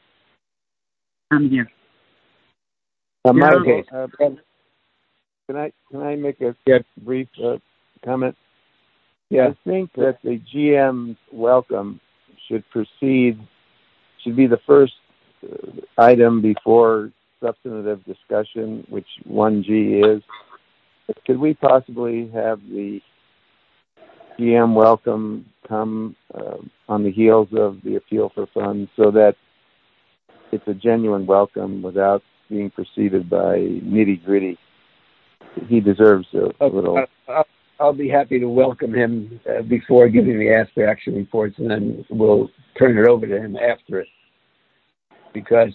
Michael, can I make a brief comment? Yeah. I think that the GM's welcome should be the first item before substantive discussion, which 1G is. Could we possibly have the GM welcome come on the heels of the appeal for funds so that it's a genuine welcome without being preceded by nitty-gritty? He deserves a little... I'll be happy to welcome him before giving the after action reports, and then we'll turn it over to him after it. Because,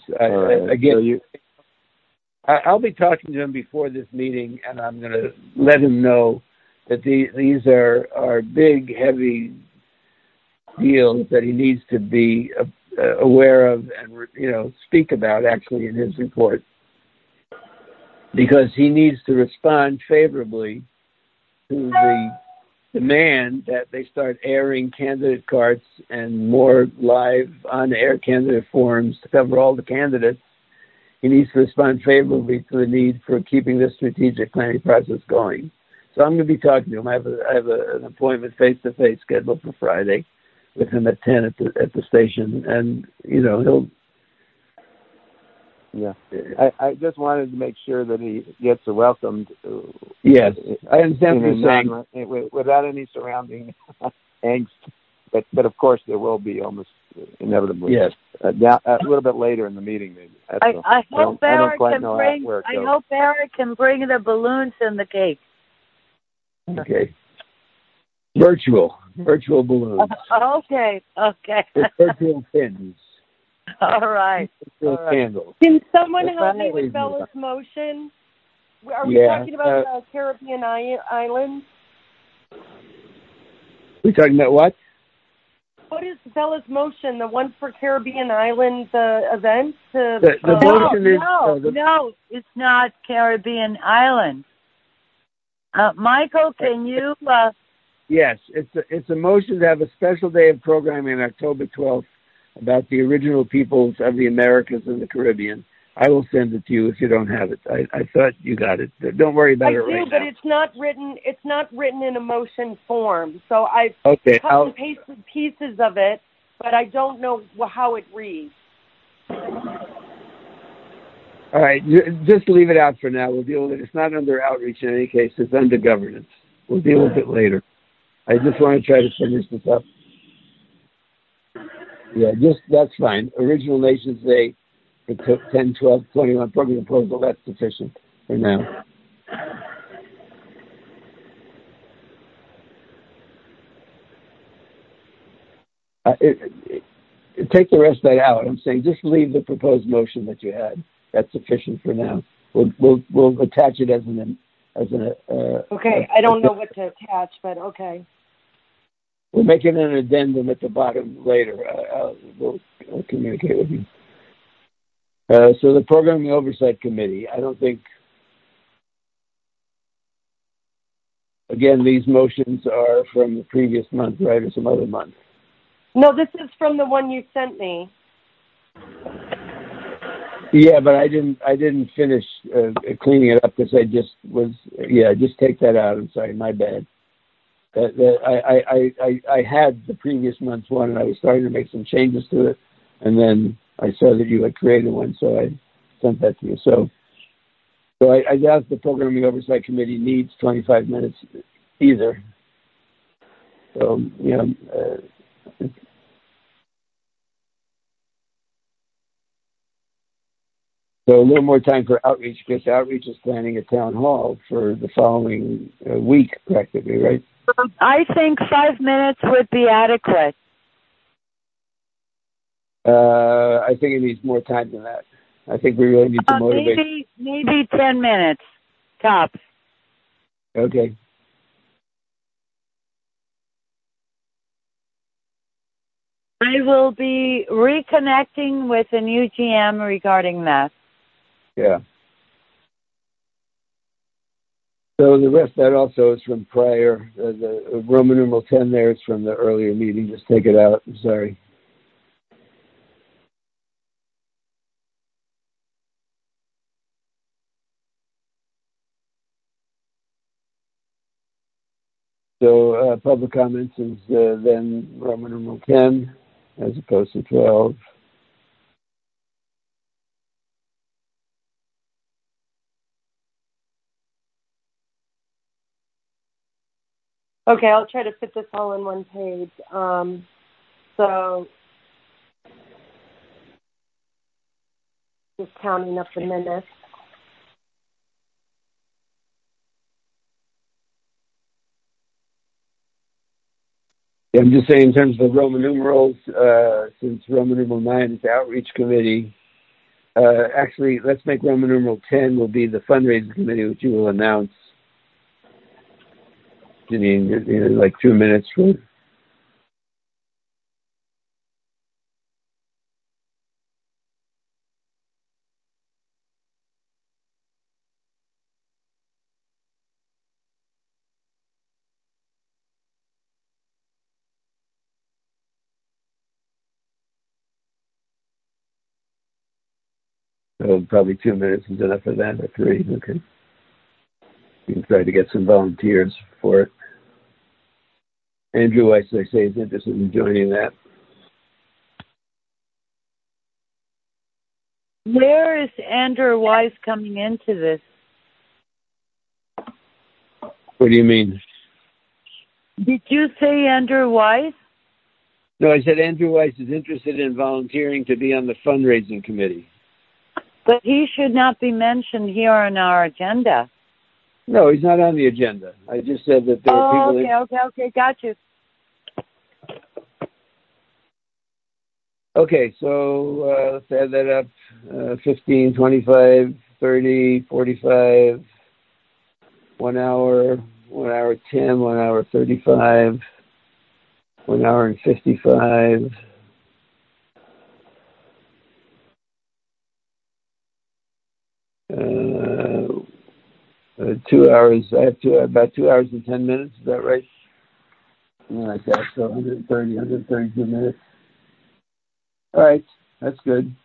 I'll be talking to him before this meeting, and I'm going to let him know that these are big, heavy deals that he needs to be aware of and, speak about actually in his report. Because he needs to respond favorably to the demand that they start airing candidate cards and more live on-air candidate forums to cover all the candidates. He needs to respond favorably to the need for keeping this strategic planning process going. So I'm going to be talking to him. I have an appointment face-to-face scheduled for Friday with him at 10 at the station, and he'll. Yeah, I just wanted to make sure that he gets welcomed. Yes, I understand what you're saying. Without any surrounding angst, but of course there will be almost inevitably. Yes, a little bit later in the meeting, maybe. I hope Eric can bring the balloons and the cake. Okay. Virtual balloons. Okay. Virtual pins. All right. Candles. Can someone help me with Bella's motion? Are we talking about the Caribbean islands? We're talking about what? What is Bella's motion? The one for Caribbean islands event? The motion is... No, it's not Caribbean islands. Michael, can you... Yes, it's a motion to have a special day of programming on October 12th about the original peoples of the Americas and the Caribbean. I will send it to you if you don't have it. I thought you got it. Don't worry about it right now. I do, but it's not written in a motion form. So I've cut and pasted pieces of it, but I don't know how it reads. All right, just leave it out for now. We'll deal with it. It's not under outreach in any case. It's under governance. We'll deal with it later. I just want to try to finish this up. Yeah, that's fine. Original Nations Day for 10, 12, 21 program proposal, that's sufficient for now. Take the rest of that out. I'm saying just leave the proposed motion that you had. That's sufficient for now. We'll attach it as an okay, I don't know what to attach, but okay. We'll make it an addendum at the bottom later. We'll communicate with you. So the Programming Oversight Committee, I don't think, again, these motions are from the previous month, right, or some other month? No, this is from the one you sent me. Yeah, but I didn't finish cleaning it up because just take that out. I'm sorry, my bad. I had the previous month's one, and I was starting to make some changes to it, and then I saw that you had created one, so I sent that to you. So I doubt the Programming Oversight Committee needs 25 minutes either. So, so a little more time for outreach, because outreach is planning a town hall for the following week, practically, right? I think 5 minutes would be adequate. I think it needs more time than that. I think we really need to motivate. Maybe 10 minutes, tops. Okay. I will be reconnecting with a new GM regarding that. Yeah. So the rest of that also is from prior. The Roman numeral 10 there is from the earlier meeting. Just take it out. I'm sorry. So public comments is then Roman numeral 10 as opposed to 12. Okay, I'll try to fit this all in one page. So just counting up the minutes. I'm just saying in terms of the Roman numerals, since Roman numeral 9 is the outreach committee, actually, let's make Roman numeral 10 will be the fundraising committee, which you will announce. You need like 2 minutes for. So probably 2 minutes is enough for that, or 3. Okay. We can try to get some volunteers for it. Andrew Weiss, I say, is interested in joining that. Where is Andrew Weiss coming into this? What do you mean? Did you say Andrew Weiss? No, I said Andrew Weiss is interested in volunteering to be on the fundraising committee. But he should not be mentioned here on our agenda. No, he's not on the agenda. I just said that there are people... Okay, got you. Okay, so let's add that up. 15, 25, 30, 45, 1 hour, 1 hour 10, 1 hour 35, 1 hour and 55. Two hours. I have about 2 hours and 10 minutes. Is that right? Something like that. So 132 minutes. All right, that's good.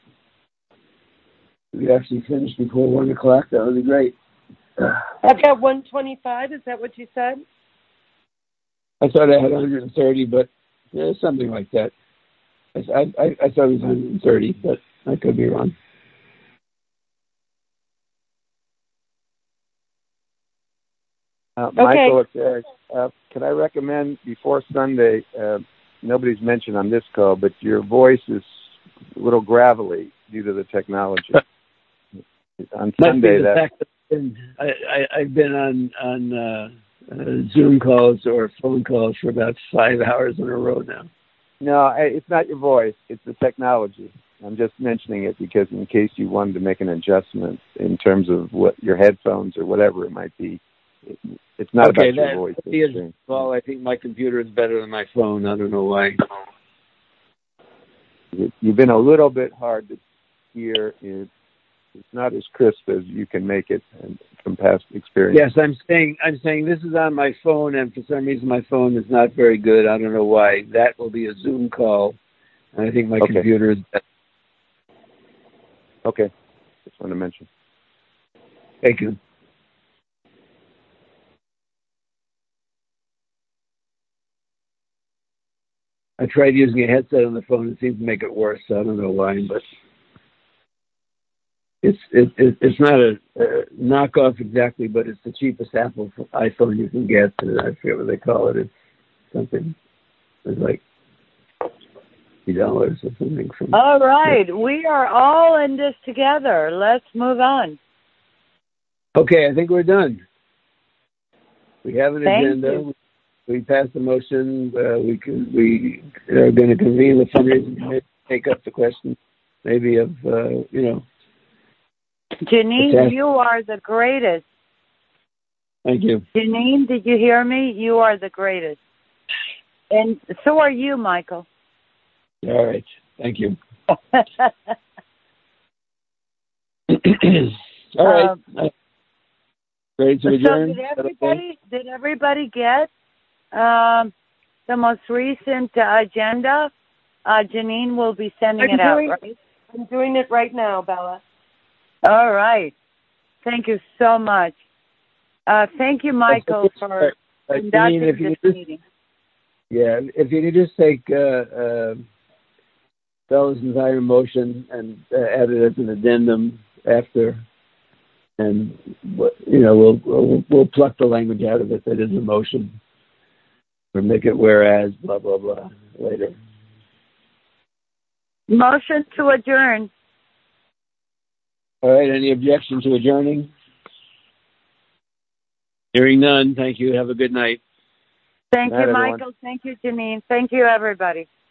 If we actually finish before 1 o'clock, that would be great. I've got 125. Is that what you said? I thought I had 130, but yeah, something like that. I thought it was 130, but I could be wrong. Michael, it's Eric. Could I recommend before Sunday, nobody's mentioned on this call, but your voice is a little gravelly due to the technology. On Sunday, I've been on Zoom calls or phone calls for about 5 hours in a row now. No, it's not your voice. It's the technology. I'm just mentioning it because in case you wanted to make an adjustment in terms of what your headphones or whatever it might be, it's not about your voice. Well, I think my computer is better than my phone. I don't know why. You've been a little bit hard to hear. It's not as crisp as you can make it from past experience. Yes, I'm saying this is on my phone, and for some reason my phone is not very good. I don't know why. That will be a Zoom call, and I think my computer is better. Okay. Just wanted to mention. Thank you. I tried using a headset on the phone. It seems to make it worse. So I don't know why, but it's not a knockoff exactly, but it's the cheapest Apple iPhone you can get. I forget what they call it. It's something. It's like $50 or something. All right, we are all in this together. Let's move on. Okay, I think we're done. We have an agenda. You. We passed the motion. We are going to convene the fundraising committee, take up the question, maybe of Janine, you are the greatest. Thank you. Janine, did you hear me? You are the greatest. And so are you, Michael. All right. Thank you. All right. Ready to adjourn? Did everybody get the most recent agenda? Janine will be sending it out, right? I'm doing it right now, Bella. All right. Thank you so much. Thank you, Michael, for conducting this meeting. Yeah, if you could just take Bella's entire motion and add it as an addendum after, and we'll pluck the language out of it that is a motion, or make it whereas blah blah blah later. Motion to adjourn. All right. Any objection to adjourning? Hearing none. Thank you. Have a good night. Thank you, Michael. Thank you, Janine. Thank you, everybody.